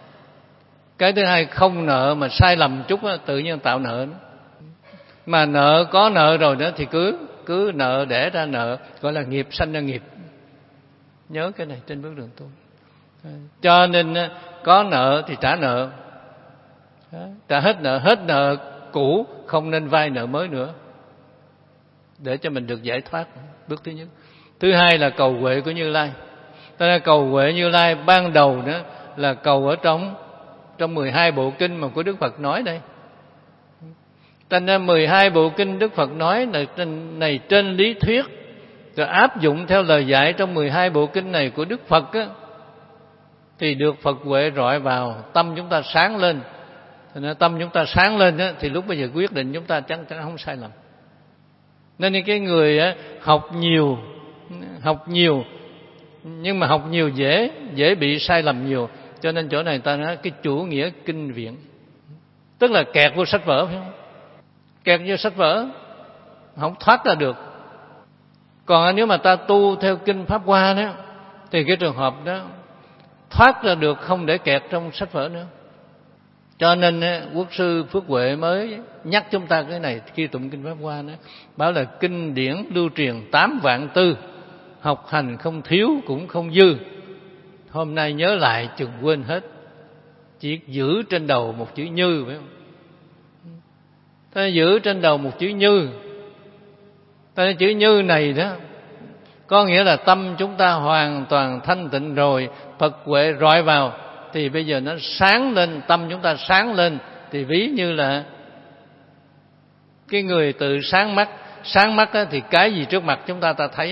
A: Cái thứ hai, không nợ mà sai lầm chút đó, tự nhiên tạo nợ đó. Mà nợ có nợ rồi đó thì cứ cứ nợ đẻ ra nợ, gọi là nghiệp sanh ra nghiệp. Nhớ cái này trên bước đường tu. Cho nên có nợ thì trả nợ, trả hết nợ, hết nợ cũ, không nên vay nợ mới nữa, để cho mình được giải thoát. Bước thứ nhất. Thứ hai là cầu huệ của Như Lai. Cho nên cầu huệ Như Lai ban đầu đó là cầu ở trong trong mười hai bộ kinh mà của Đức Phật nói đây. Cho nên mười hai bộ kinh Đức Phật nói này trên, này trên lý thuyết, rồi áp dụng theo lời dạy trong mười hai bộ kinh này của Đức Phật á, thì được Phật huệ rọi vào, tâm chúng ta sáng lên. Cho nên tâm chúng ta sáng lên á, thì lúc bây giờ quyết định chúng ta chắc chắn không sai lầm. Nên cái người á, học nhiều, học nhiều, nhưng mà học nhiều dễ, dễ bị sai lầm nhiều. Cho nên chỗ này ta nói cái chủ nghĩa kinh viện, tức là kẹt vô sách vở, phải không? Kẹt vô sách vở, không thoát ra được. Còn nếu mà ta tu theo kinh Pháp Hoa đó, thì cái trường hợp đó thoát ra được, không để kẹt trong sách vở nữa. Cho nên Quốc sư Phước Huệ mới nhắc chúng ta cái này khi tụng kinh Pháp Hoa đó, bảo là kinh điển lưu truyền tám vạn tư, học hành không thiếu cũng không dư. Hôm nay nhớ lại chừng quên hết, chỉ giữ trên đầu một chữ như, phải không? Ta giữ trên đầu một chữ như. Ta chữ như này đó có nghĩa là tâm chúng ta hoàn toàn thanh tịnh rồi, Phật huệ rọi vào thì bây giờ nó sáng lên, tâm chúng ta sáng lên. Thì ví như là cái người tự sáng mắt, sáng mắt thì cái gì trước mặt chúng ta ta thấy.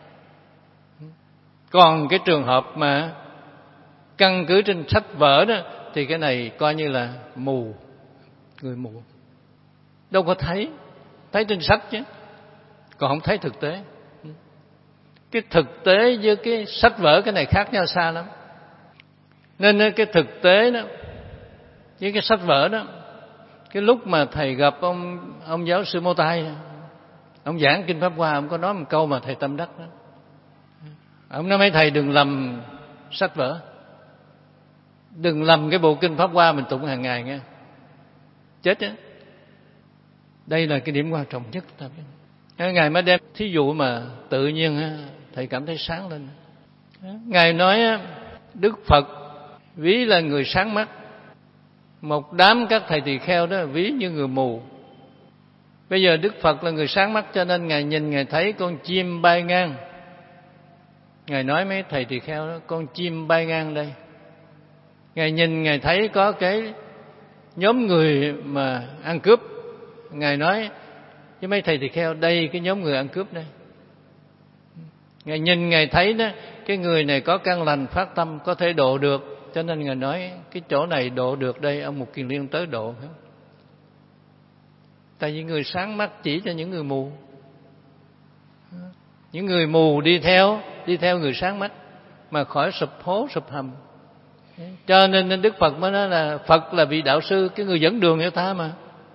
A: Còn cái trường hợp mà căn cứ trên sách vở đó thì cái này coi như là mù, người mù, đâu có thấy, thấy trên sách chứ, còn không thấy thực tế. Cái thực tế với cái sách vở cái này khác nhau xa lắm. Nên cái thực tế đó với cái sách vở đó, cái lúc mà thầy gặp ông ông giáo sư Mô Tai, ông giảng kinh Pháp Hoa, ông có nói một câu mà thầy tâm đắc đó. Ông nói mấy thầy đừng lầm sách vở, đừng lầm cái bộ kinh Pháp Hoa mình tụng hàng ngày nghe, chết á. Đây là cái điểm quan trọng nhất. Ngài mới đem thí dụ mà tự nhiên thầy cảm thấy sáng lên. Ngài nói Đức Phật ví là người sáng mắt, một đám các thầy tỳ kheo đó ví như người mù. Bây giờ Đức Phật là người sáng mắt, cho nên Ngài nhìn Ngài thấy con chim bay ngang. Ngài nói mấy thầy tỳ kheo đó, con chim bay ngang đây. Ngài nhìn Ngài thấy có cái nhóm người mà ăn cướp. Ngài nói với mấy thầy tỳ kheo, đây cái nhóm người ăn cướp đây. Ngài nhìn Ngài thấy đó, cái người này có căn lành phát tâm, có thể độ được. Cho nên Ngài nói cái chỗ này độ được đây, ông Mục Kiền Liên tới độ. Tại vì người sáng mắt chỉ cho những người mù. Những người mù đi theo đi theo người sáng mắt mà khỏi sụp hố sụp hầm. Cho nên Đức Phật mới nói là Phật là vị đạo sư, cái người dẫn đường cho ta mà.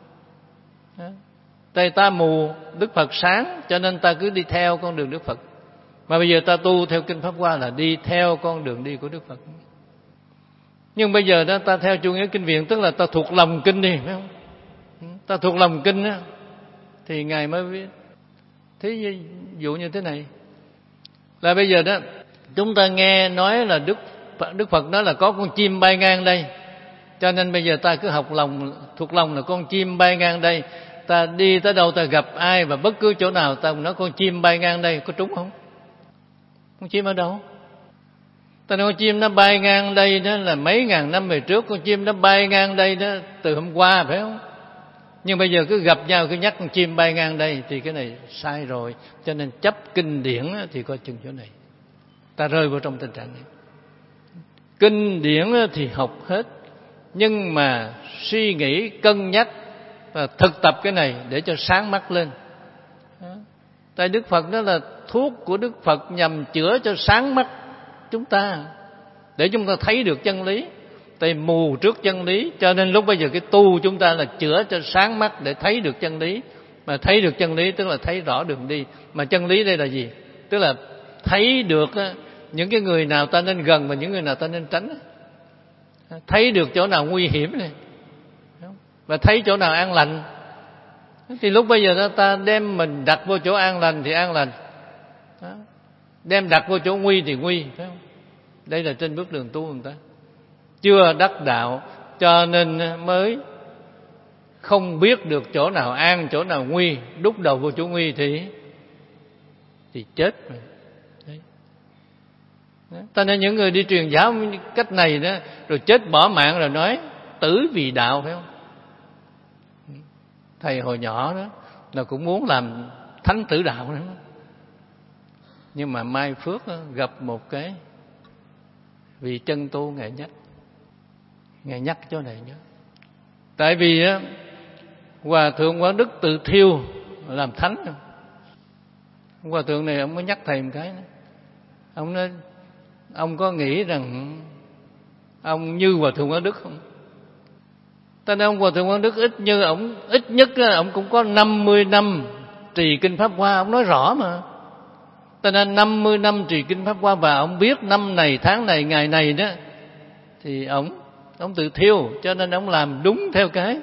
A: Tại ta mù, Đức Phật sáng, cho nên ta cứ đi theo con đường Đức Phật. Mà bây giờ ta tu theo kinh Pháp Hoa là đi theo con đường đi của Đức Phật. Nhưng bây giờ đó ta theo chủ nghĩa kinh viện, tức là ta thuộc lòng kinh đi, phải không? Ta thuộc lòng kinh á, thì Ngài mới biết. Thí dụ như thế này, là bây giờ đó chúng ta nghe nói là Đức Đức Phật nói là có con chim bay ngang đây, cho nên bây giờ ta cứ học lòng, thuộc lòng là con chim bay ngang đây. ta đi tới đâu ta gặp ai và bất cứ chỗ nào ta nói con chim bay ngang đây, có trúng không? Con chim ở đâu? Ta nói con chim nó bay ngang đây đó là mấy ngàn năm về trước, con chim nó bay ngang đây đó từ hôm qua, phải không? Nhưng bây giờ cứ gặp nhau cứ nhắc con chim bay ngang đây thì cái này sai rồi. Cho nên chấp kinh điển thì coi chừng chỗ này. Ta rơi vào trong tình trạng này. Kinh điển thì học hết, nhưng mà suy nghĩ, cân nhắc và thực tập cái này để cho sáng mắt lên. Tại Đức Phật đó là thuốc của Đức Phật nhằm chữa cho sáng mắt chúng ta, để chúng ta thấy được chân lý. Tại mù trước chân lý, cho nên lúc bây giờ cái tu chúng ta là chữa cho sáng mắt để thấy được chân lý. Mà thấy được chân lý tức là thấy rõ đường đi. Mà chân lý đây là gì? Tức là thấy được những cái người nào ta nên gần và những người nào ta nên tránh. Thấy được chỗ nào nguy hiểm này, và thấy chỗ nào an lành. Thì lúc bây giờ ta đem mình đặt vô chỗ an lành thì an lành, đem đặt vô chỗ nguy thì nguy, phải không? Đây là trên bước đường tu người ta chưa đắc đạo, cho nên mới không biết được chỗ nào an, chỗ nào nguy. Đúc đầu vô chỗ nguy thì thì chết rồi. Đấy. Ta nên những người đi truyền giáo cách này đó, rồi chết bỏ mạng rồi nói tử vì đạo, phải không? Thầy hồi nhỏ đó là cũng muốn làm thánh tử đạo nữa, nhưng mà mai phước đó, gặp một cái vị chân tu Ngài nhắc, Ngài nhắc chỗ này nhớ. Tại vì á, Hòa thượng Quảng Đức tự thiêu làm thánh. Hòa thượng này ông mới nhắc thầy một cái nữa. Ông nói ông có nghĩ rằng ông như Hòa thượng Quảng Đức không? Ta nói ông Hòa thượng Quảng Đức ít như ông ít nhất ông cũng có năm mươi năm trì kinh Pháp Hoa, ông nói rõ mà. Ta nên năm mươi năm trì kinh Pháp Hoa, và ông biết năm này, tháng này, ngày này đó thì ông ông tự thiêu, cho nên ông làm đúng theo cái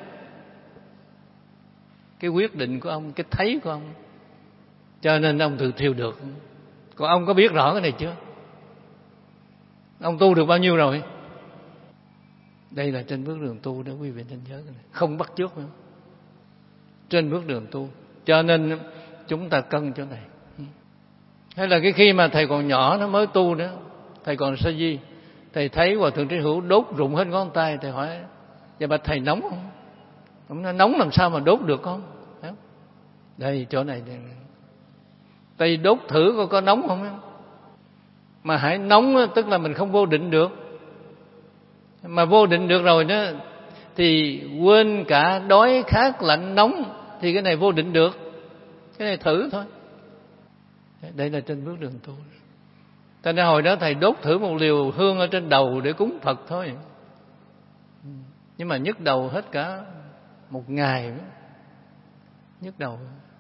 A: cái quyết định của ông, cái thấy của ông, cho nên ông tự thiêu được. Còn ông có biết rõ cái này chưa? Ông tu được bao nhiêu rồi? Đây là trên bước đường tu đó quý vị nên nhớ cái này, không bắt chước nữa. Trên bước đường tu, cho nên chúng ta cân chỗ này. Hay là cái khi mà thầy còn nhỏ nó mới tu đó, thầy còn sa di, thầy thấy Hòa thượng Trí Hữu đốt rụng hết ngón tay, thầy hỏi: "Dạ bạch thầy nóng không?" Ông nói: "Nóng làm sao mà đốt được con?" Đây chỗ này, thầy đốt thử coi có nóng không. Mà hãy nóng tức là mình không vô định được. Mà vô định được rồi đó thì quên cả đói khát lạnh nóng, thì cái này vô định được. Cái này thử thôi. Đây là trên bước đường tu. Cho nên hồi đó thầy đốt thử một liều hương ở trên đầu để cúng Phật thôi, nhưng mà nhức đầu hết cả một ngày, nhức đầu.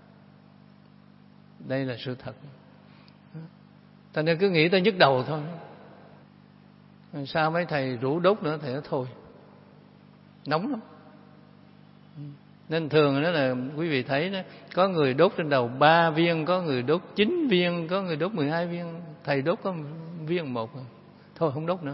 A: Đây là sự thật. Cho nên cứ nghĩ tới nhức đầu thôi. Sao mấy thầy rủ đốt nữa, thầy nói thôi, nóng lắm. Nên thường đó là quý vị thấy đó, có người đốt trên đầu ba viên, có người đốt chín viên, có người đốt mười hai viên. Thầy đốt có viên một thôi, thôi không đốt nữa.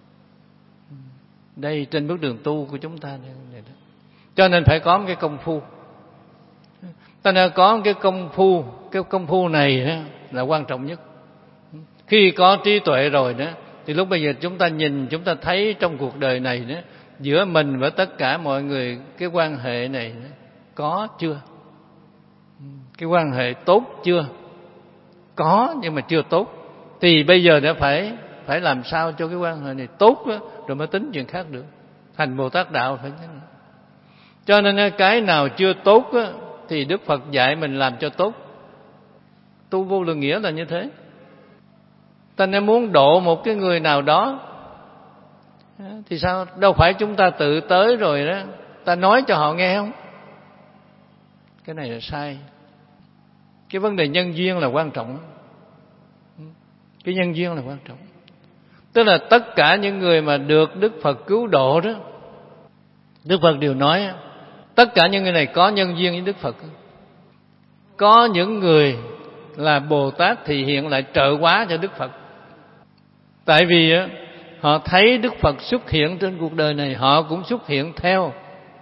A: Đây trên bước đường tu của chúng ta này, này đó. Cho nên phải có một cái công phu. Ta nên có một cái công phu. Cái công phu này đó là quan trọng nhất. Khi có trí tuệ rồi đó, thì lúc bây giờ chúng ta nhìn, chúng ta thấy trong cuộc đời này đó, giữa mình và tất cả mọi người, cái quan hệ này đó, có chưa? Cái quan hệ tốt chưa? Có nhưng mà chưa tốt. Thì bây giờ đã phải phải làm sao cho cái quan hệ này tốt đó, rồi mới tính chuyện khác được. Hành Bồ Tát đạo phải thế. Cho nên cái nào chưa tốt đó, thì Đức Phật dạy mình làm cho tốt. Tu vô lượng nghĩa là như thế. Ta nên muốn độ một cái người nào đó thì sao? Đâu phải chúng ta tự tới rồi đó ta nói cho họ nghe không? Cái này là sai. Cái vấn đề nhân duyên là quan trọng. Cái nhân duyên là quan trọng. Tức là tất cả những người mà được Đức Phật cứu độ đó, Đức Phật đều nói tất cả những người này có nhân duyên với Đức Phật. Có những người là Bồ Tát thì hiện lại trợ hóa cho Đức Phật. Tại vì họ thấy Đức Phật xuất hiện trên cuộc đời này, họ cũng xuất hiện theo.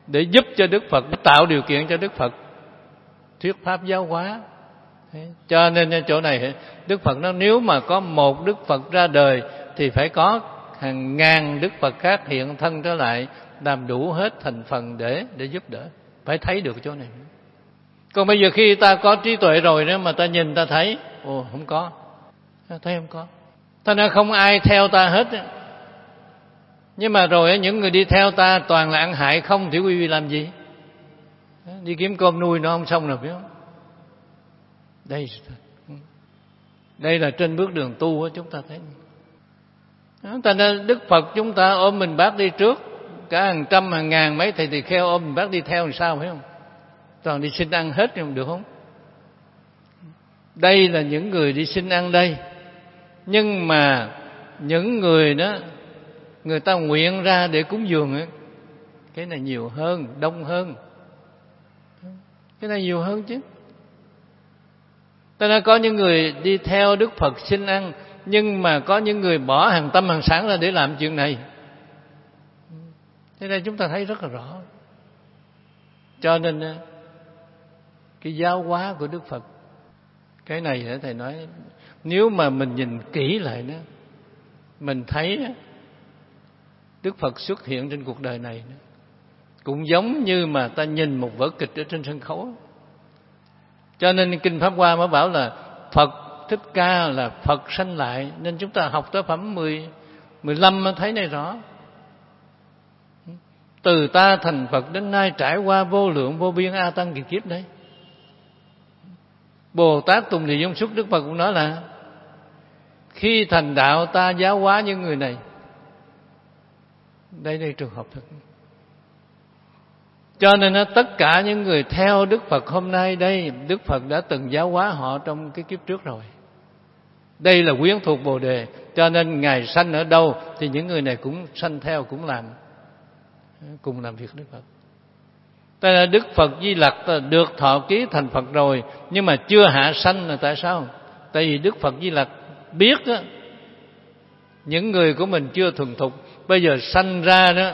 A: để giúp cho Đức Phật, để tạo điều kiện cho Đức Phật thuyết pháp giáo hóa. Cho nên chỗ này Đức Phật nói nếu mà có một Đức Phật ra đời thì phải có hàng ngàn Đức Phật khác hiện thân trở lại, làm đủ hết thành phần để để giúp đỡ. Phải thấy được chỗ này. Còn bây giờ khi ta có trí tuệ rồi đó mà ta nhìn ta thấy, ồ không có, thấy không có. Ta nói không ai theo ta hết. Nhưng mà rồi những người đi theo ta toàn là ăn hại không thì quý vị làm gì? Đi kiếm cơm nuôi nó không xong rồi phải không? Đây, đây là trên bước đường tu của chúng ta thấy. Ta nói Đức Phật chúng ta ôm mình bác đi trước, cả hàng trăm hàng ngàn mấy thầy tỳ kheo ôm mình bác đi theo làm sao phải không? Toàn đi xin ăn hết không được không? Đây là những người đi xin ăn đây. Nhưng mà những người đó người ta nguyện ra để cúng dường ấy, cái này nhiều hơn, đông hơn. Cái này nhiều hơn chứ. Ta nói có những người đi theo Đức Phật xin ăn, nhưng mà có những người bỏ hàng tâm hàng sản ra để làm chuyện này. Thế nên chúng ta thấy rất là rõ. Cho nên cái giáo hóa của Đức Phật, cái này thầy nói, nếu mà mình nhìn kỹ lại đó, mình thấy Đức Phật xuất hiện trên cuộc đời này cũng giống như mà ta nhìn một vở kịch ở trên sân khấu. Cho nên Kinh Pháp Hoa mới bảo là Phật Thích Ca là Phật sanh lại. Nên chúng ta học tới phẩm mười, mười lăm mới thấy này rõ. Từ ta thành Phật đến nay trải qua vô lượng vô biên A Tăng kỳ kiếp đấy. Bồ Tát Tùng Trì Dung Xuất Đức Phật cũng nói là khi thành đạo ta giáo hóa những người này. Đây đây trường hợp thật. Cho nên tất cả những người theo Đức Phật hôm nay đây, Đức Phật đã từng giáo hóa họ trong cái kiếp trước rồi. Đây là quyến thuộc Bồ Đề. Cho nên Ngài sanh ở đâu thì những người này cũng sanh theo, cũng làm, cùng làm việc Đức Phật. Tại là Đức Phật Di Lặc được thọ ký thành Phật rồi, nhưng mà chưa hạ sanh là tại sao? Tại vì Đức Phật Di Lặc biết đó, những người của mình chưa thuần thục, bây giờ sanh ra đó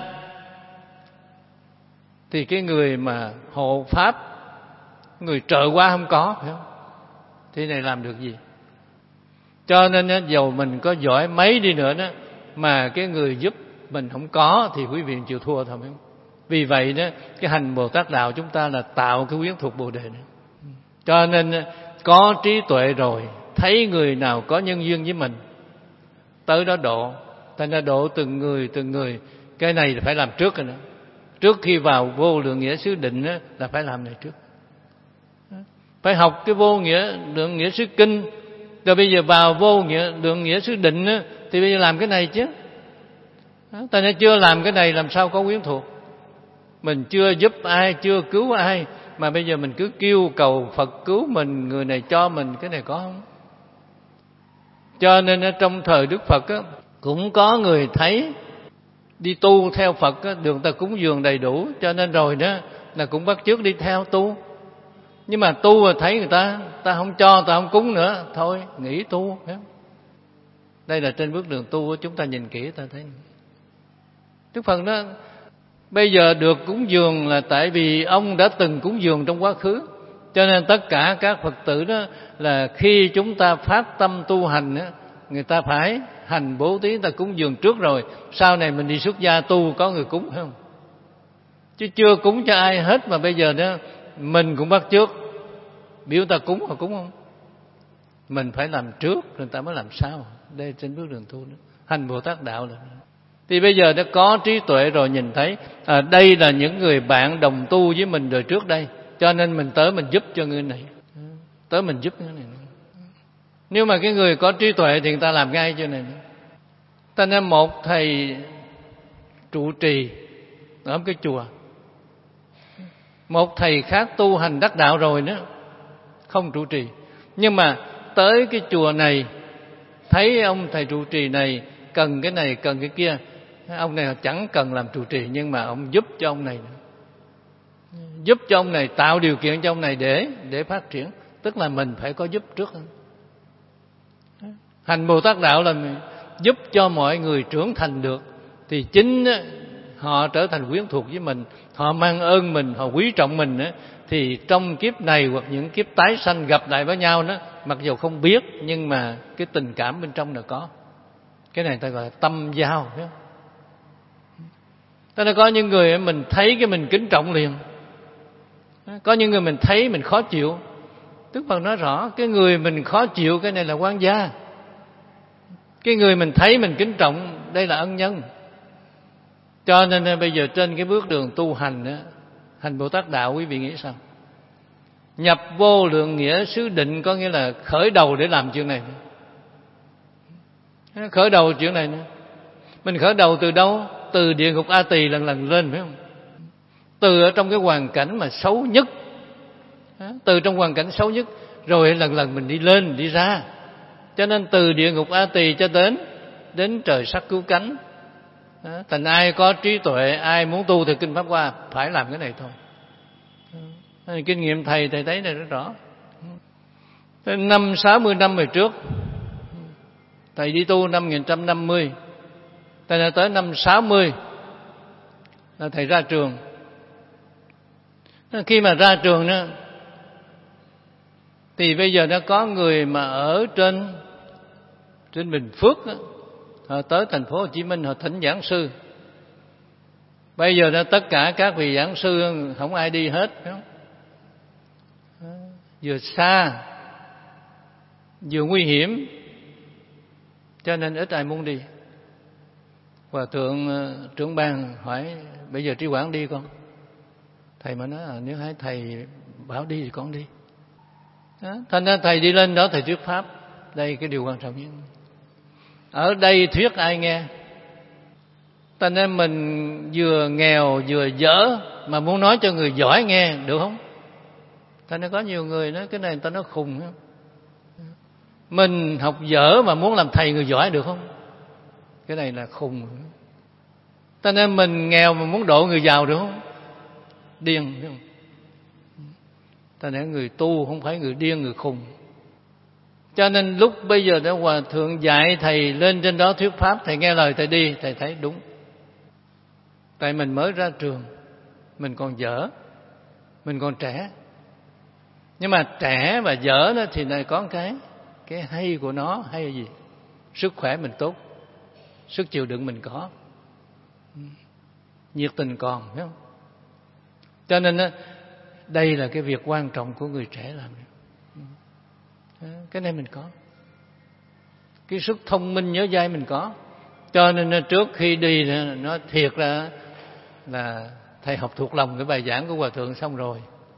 A: thì cái người mà hộ pháp, người trợ qua không có, phải không? Thế này làm được gì? Cho nên dầu mình có giỏi mấy đi nữa đó, mà cái người giúp mình không có thì quý vị chịu thua thôi, phải không? Vì vậy đó, cái hành Bồ Tát Đạo chúng ta là tạo cái quyến thuộc Bồ Đề này. Cho nên có trí tuệ rồi, thấy người nào có nhân duyên với mình, tới đó độ. Ta đã độ từng người từng người. Cái này là phải làm trước rồi đó. Trước khi vào vô lượng nghĩa xứ định đó, là phải làm này trước. Phải học cái vô nghĩa lượng nghĩa xứ kinh. Rồi bây giờ vào vô nghĩa lượng nghĩa xứ định đó, thì bây giờ làm cái này chứ. Ta đã chưa làm cái này làm sao có quyến thuộc. Mình chưa giúp ai, chưa cứu ai, mà bây giờ mình cứ kêu cầu Phật cứu mình, người này cho mình, cái này có không? Cho nên ở trong thời Đức Phật á, cũng có người thấy đi tu theo Phật á, được ta cúng dường đầy đủ, cho nên rồi đó là cũng bắt chước đi theo tu. Nhưng mà tu rồi thấy người ta, ta không cho, ta không cúng nữa, thôi nghỉ tu. Phải không? Đây là trên bước đường tu của chúng ta, nhìn kỹ ta thấy. Đức Phật đó bây giờ được cúng dường là tại vì ông đã từng cúng dường trong quá khứ. Cho nên tất cả các Phật tử đó là khi chúng ta phát tâm tu hành đó, người ta phải hành bố thí, ta cúng dường trước rồi, sau này mình đi xuất gia tu có người cúng, phải không? Chứ chưa cúng cho ai hết mà bây giờ đó mình cũng bắt chước biểu ta cúng hoặc cúng không? Mình phải làm trước rồi ta mới làm sao. Đây trên bước đường tu đó, hành Bồ Tát Đạo là. Thì bây giờ đã có trí tuệ rồi, nhìn thấy à, đây là những người bạn đồng tu với mình đời trước đây, cho nên mình tới mình giúp cho người này, tới mình giúp người này. Nếu mà cái người có trí tuệ thì người ta làm ngay cho này. Ta nói một thầy trụ trì ở cái chùa, một thầy khác tu hành đắc đạo rồi đó, không trụ trì, nhưng mà tới cái chùa này thấy ông thầy trụ trì này cần cái này cần cái kia, ông này chẳng cần làm trụ trì nhưng mà ông giúp cho ông này, giúp cho ông này, tạo điều kiện cho ông này để để phát triển. Tức là mình phải có giúp trước. Hành Bồ Tát Đạo là giúp cho mọi người trưởng thành được, thì chính họ trở thành quyến thuộc với mình, họ mang ơn mình, họ quý trọng mình á, thì trong kiếp này hoặc những kiếp tái sanh gặp lại với nhau đó, mặc dù không biết nhưng mà cái tình cảm bên trong là có. Cái này ta gọi là tâm giao. Tức là có những người mình thấy cái mình kính trọng liền, có những người mình thấy mình khó chịu. Đức Phật nói rõ cái người mình khó chịu cái này là quan gia, cái người mình thấy mình kính trọng đây là ân nhân. Cho nên bây giờ trên cái bước đường tu hành đó, hành Bồ Tát đạo, quý vị nghĩ sao? Nhập vô lượng nghĩa xứ định, có nghĩa là khởi đầu để làm chuyện này. Khởi đầu chuyện này nữa. Mình khởi đầu từ đâu? Từ địa ngục A Tỳ lần lần lên, phải không? Từ ở trong cái hoàn cảnh mà xấu nhất, từ trong hoàn cảnh xấu nhất rồi lần lần mình đi lên đi ra. Cho nên từ địa ngục A Tỳ cho đến đến trời sắc cứu cánh. Thành ai có trí tuệ, ai muốn tu thì kinh Pháp Hoa phải làm cái này thôi. Kinh nghiệm thầy thầy thấy này rất rõ. Năm sáu mươi năm về trước, thầy đi tu năm một nghìn chín trăm năm mươi, thầy đã tới năm sáu mươi là thầy ra trường. Khi mà ra trường đó, thì bây giờ nó có người mà ở trên trên Bình Phước đó, họ tới thành phố Hồ Chí Minh họ thỉnh giảng sư. Bây giờ đó tất cả các vị giảng sư không ai đi hết, phải không? Vừa xa vừa nguy hiểm, cho nên ít ai muốn đi. Hòa thượng trưởng ban hỏi bây giờ Trí Quảng đi con? Thầy mà nói à, nếu hai thầy bảo đi thì con đi. Đó. Thành ra thầy đi lên đó thầy thuyết pháp. Đây cái điều quan trọng nhất. Ở đây thuyết ai nghe? Thành ra mình vừa nghèo vừa dở mà muốn nói cho người giỏi nghe được không? Thành ra có nhiều người nói cái này người ta nói khùng. Mình học dở mà muốn làm thầy người giỏi được không? Cái này là khùng. Thành ra mình nghèo mà muốn độ người giàu được không? Điên, đúng không? Thành ra người tu không phải người điên, người khùng. Cho nên lúc bây giờ đó Hòa thượng dạy thầy lên trên đó thuyết pháp, thầy nghe lời thầy đi, thầy thấy đúng. Tại mình mới ra trường, mình còn dở, mình còn trẻ. Nhưng mà trẻ và dở đó thì này có cái cái hay của nó. Hay là gì? Sức khỏe mình tốt, sức chịu đựng mình có, nhiệt tình còn, phải không? Cho nên đó, đây là cái việc quan trọng của người trẻ làm. Cái này mình có, cái sức thông minh nhớ dai mình có. Cho nên trước khi đi nó thiệt là là thầy học thuộc lòng cái bài giảng của Hòa thượng xong rồi,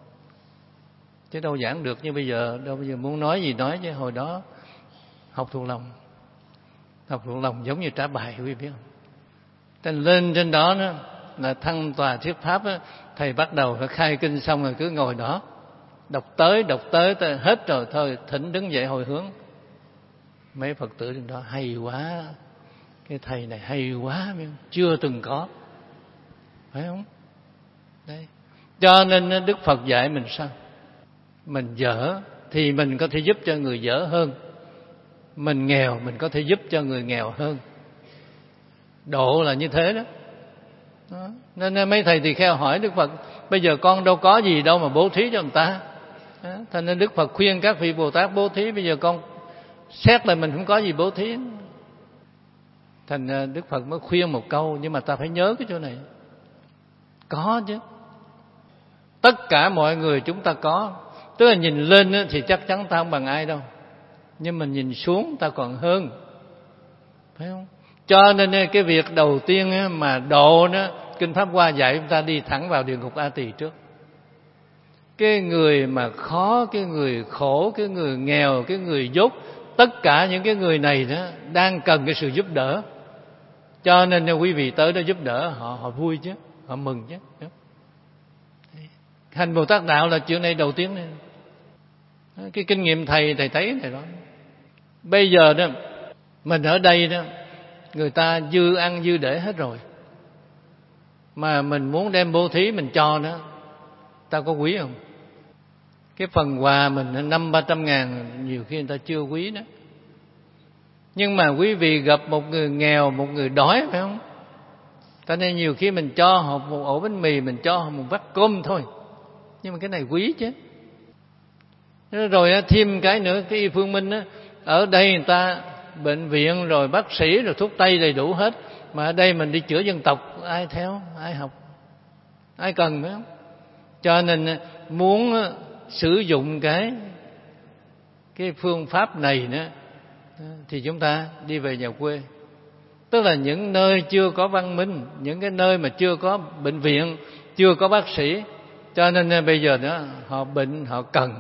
A: chứ đâu giảng được như bây giờ. Đâu bây giờ muốn nói gì nói, chứ hồi đó học thuộc lòng. Học thuộc lòng giống như trả bài, quý vị biết không? Tên lên trên đó đó là thăng tòa thuyết pháp đó, thầy bắt đầu phải khai kinh xong rồi cứ ngồi đó đọc tới đọc tới, tới hết rồi thôi thỉnh đứng dậy hồi hướng. Mấy Phật tử trên đó hay quá, cái thầy này hay quá, chưa từng có, phải không? Đấy. Cho nên Đức Phật dạy mình sao? Mình dở thì mình có thể giúp cho người dở hơn, mình nghèo mình có thể giúp cho người nghèo hơn. Độ là như thế đó. Đó. Nên mấy thầy tỳ kheo hỏi Đức Phật, bây giờ con đâu có gì đâu mà bố thí cho người ta. Đó. Thành nên Đức Phật khuyên các vị Bồ Tát bố thí. Bây giờ con xét lại mình không có gì bố thí. Thành Đức Phật mới khuyên một câu, nhưng mà ta phải nhớ cái chỗ này. Có chứ. Tất cả mọi người chúng ta có. Tức là nhìn lên thì chắc chắn ta không bằng ai đâu, nhưng mình nhìn xuống ta còn hơn, phải không? Cho nên cái việc đầu tiên mà độ đó, Kinh Pháp Hoa dạy chúng ta đi thẳng vào địa ngục A Tỳ trước. Cái người mà khó, cái người khổ, cái người nghèo, cái người dốt, tất cả những cái người này đó đang cần cái sự giúp đỡ. Cho nên quý vị tới đó giúp đỡ họ, họ vui chứ, họ mừng chứ. Hành Bồ Tát đạo là chuyện này đầu tiên này. Cái kinh nghiệm thầy thầy thấy này đó. Bây giờ đó mình ở đây đó, người ta dư ăn dư để hết rồi, mà mình muốn đem bố thí mình cho đó, ta có quý không? Cái phần quà mình năm ba trăm ngàn nhiều khi người ta chưa quý đó. Nhưng mà quý vị gặp một người nghèo, một người đói, phải không? Cho nên nhiều khi mình cho họ một ổ bánh mì, mình cho họ một bát cơm thôi, nhưng mà cái này quý chứ. Rồi thêm cái nữa, cái Y Phương Minh á, ở đây người ta bệnh viện rồi bác sĩ rồi thuốc tây đầy đủ hết, mà ở đây mình đi chữa dân tộc, ai theo, ai học, ai cần nữa. Cho nên muốn sử dụng cái cái phương pháp này nữa thì chúng ta đi về nhà quê. Tức là những nơi chưa có văn minh, những cái nơi mà chưa có bệnh viện, chưa có bác sĩ, cho nên bây giờ đó họ bệnh họ cần,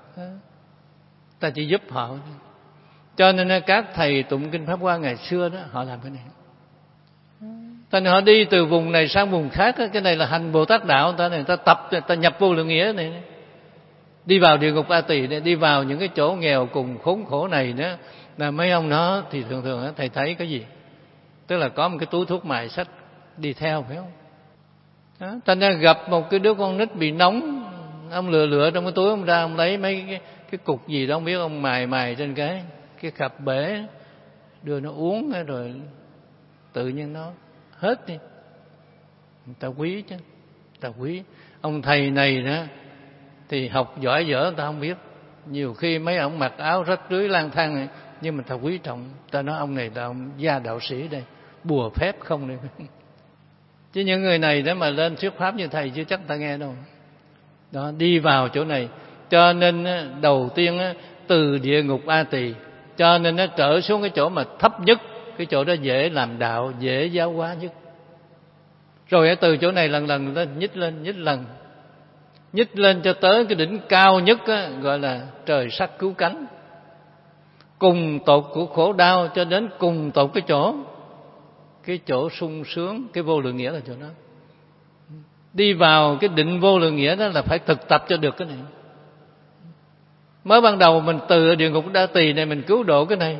A: ta chỉ giúp họ. Cho nên các thầy tụng kinh Pháp Hoa ngày xưa đó họ làm cái này. Thành họ đi từ vùng này sang vùng khác, cái này là hành Bồ Tát đạo, ta này ta tập, ta nhập vô lượng nghĩa này, đi vào địa ngục A Tỳ này, đi vào những cái chỗ nghèo cùng khốn khổ này đó, là mấy ông đó thì thường thường thầy thấy cái gì? Tức là có một cái túi thuốc mài sách đi theo, phải không? Đó, thành ra gặp một cái đứa con nít bị nóng, ông lựa lựa trong cái túi, ông ra ông lấy mấy cái, cái cục gì đó không biết, ông mài mài trên cái cái khập bể, đưa nó uống rồi tự nhiên nó hết đi. Người ta quý chứ, người ta quý. Ông thầy này đó thì học giỏi dở người ta không biết, nhiều khi mấy ông mặc áo rách rưới lang thang này, nhưng mà ta quý trọng. Ta nói ông này là ông gia đạo sĩ đây, bùa phép không đây. Chứ những người này đó mà lên thuyết pháp như thầy chưa chắc ta nghe đâu. Đó, đi vào chỗ này. Cho nên đầu tiên từ địa ngục A Tỳ, cho nên nó trở xuống cái chỗ mà thấp nhất, cái chỗ đó dễ làm đạo, dễ giáo hóa nhất. Rồi từ chỗ này lần lần người ta nhích lên, nhích lần, nhích lên cho tới cái đỉnh cao nhất á, gọi là trời sắc cứu cánh. Cùng tột của khổ đau cho đến cùng tột cái chỗ, cái chỗ sung sướng, cái vô lượng nghĩa là chỗ đó. Đi vào cái định vô lượng nghĩa đó là phải thực tập cho được cái này. Mới ban đầu mình từ địa ngục A Tỳ này mình cứu độ cái này,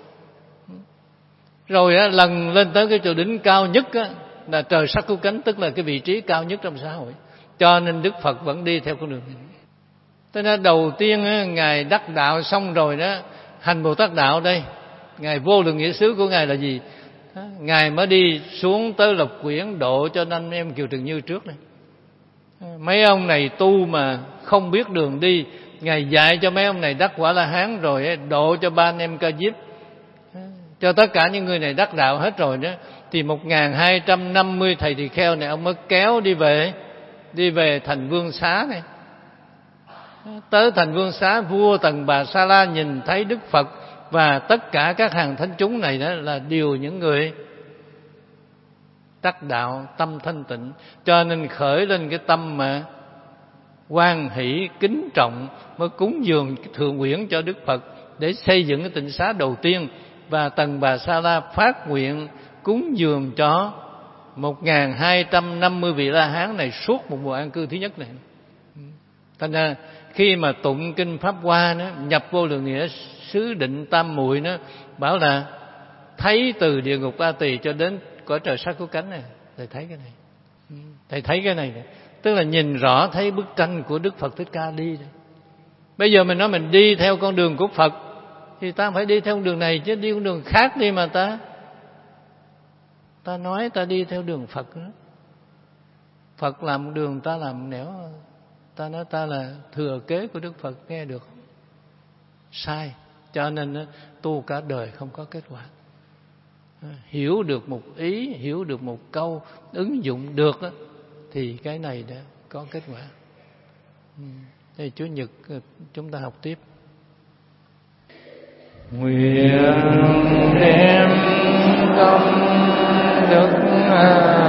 A: rồi á, lần lên tới cái chỗ đỉnh cao nhất á, là trời sắc cứu cánh, tức là cái vị trí cao nhất trong xã hội. Cho nên Đức Phật vẫn đi theo con đường này. Thế nên đầu tiên á, Ngài đắc đạo xong rồi đó, hành Bồ Tát đạo đây, Ngài vô lượng nghĩa xứ của Ngài là gì? Ngài mới đi xuống tới Lộc Quyển độ cho anh em Kiều Trần Như trước này. Mấy ông này tu mà không biết đường đi, Ngài dạy cho mấy ông này đắc Quả La Hán rồi độ cho ba anh em Ca Diếp, cho tất cả những người này đắc đạo hết rồi đó. Thì một nghìn hai trăm năm mươi thầy tỳ kheo này ông mới kéo đi về, đi về thành Vương Xá này. Tới thành Vương Xá, vua Tần Bà Sa La nhìn thấy Đức Phật và tất cả các hàng thánh chúng này đó là đều những người đắc đạo, tâm thanh tịnh, cho nên khởi lên cái tâm mà hoan hỷ kính trọng, mới cúng dường thượng uyển cho Đức Phật để xây dựng cái tịnh xá đầu tiên. Và Tần Bà Sa La phát nguyện cúng dường cho một nghìn hai trăm năm mươi vị La Hán này suốt một mùa an cư thứ nhất này. Thành ra khi mà tụng kinh Pháp Hoa nó nhập vô lượng nghĩa xứ định tam muội, nó bảo là thấy từ địa ngục A Tỳ cho đến cõi trời sắc cứu cánh này, thầy thấy cái này, thầy thấy cái này, tức là nhìn rõ thấy bức tranh của Đức Phật Thích Ca đi đây. Bây giờ mình nói mình đi theo con đường của Phật thì ta phải đi theo con đường này, chứ đi con đường khác đi mà ta ta nói ta đi theo đường Phật đó. Phật làm đường, ta làm nẻo, ta nói ta là thừa kế của Đức Phật, nghe được không? Sai. Cho nên tu cả đời không có kết quả. Hiểu được một ý, hiểu được một câu, ứng dụng được đó, thì cái này đã có kết quả. Thì Chủ nhật chúng ta học tiếp. Nguyện đem công đức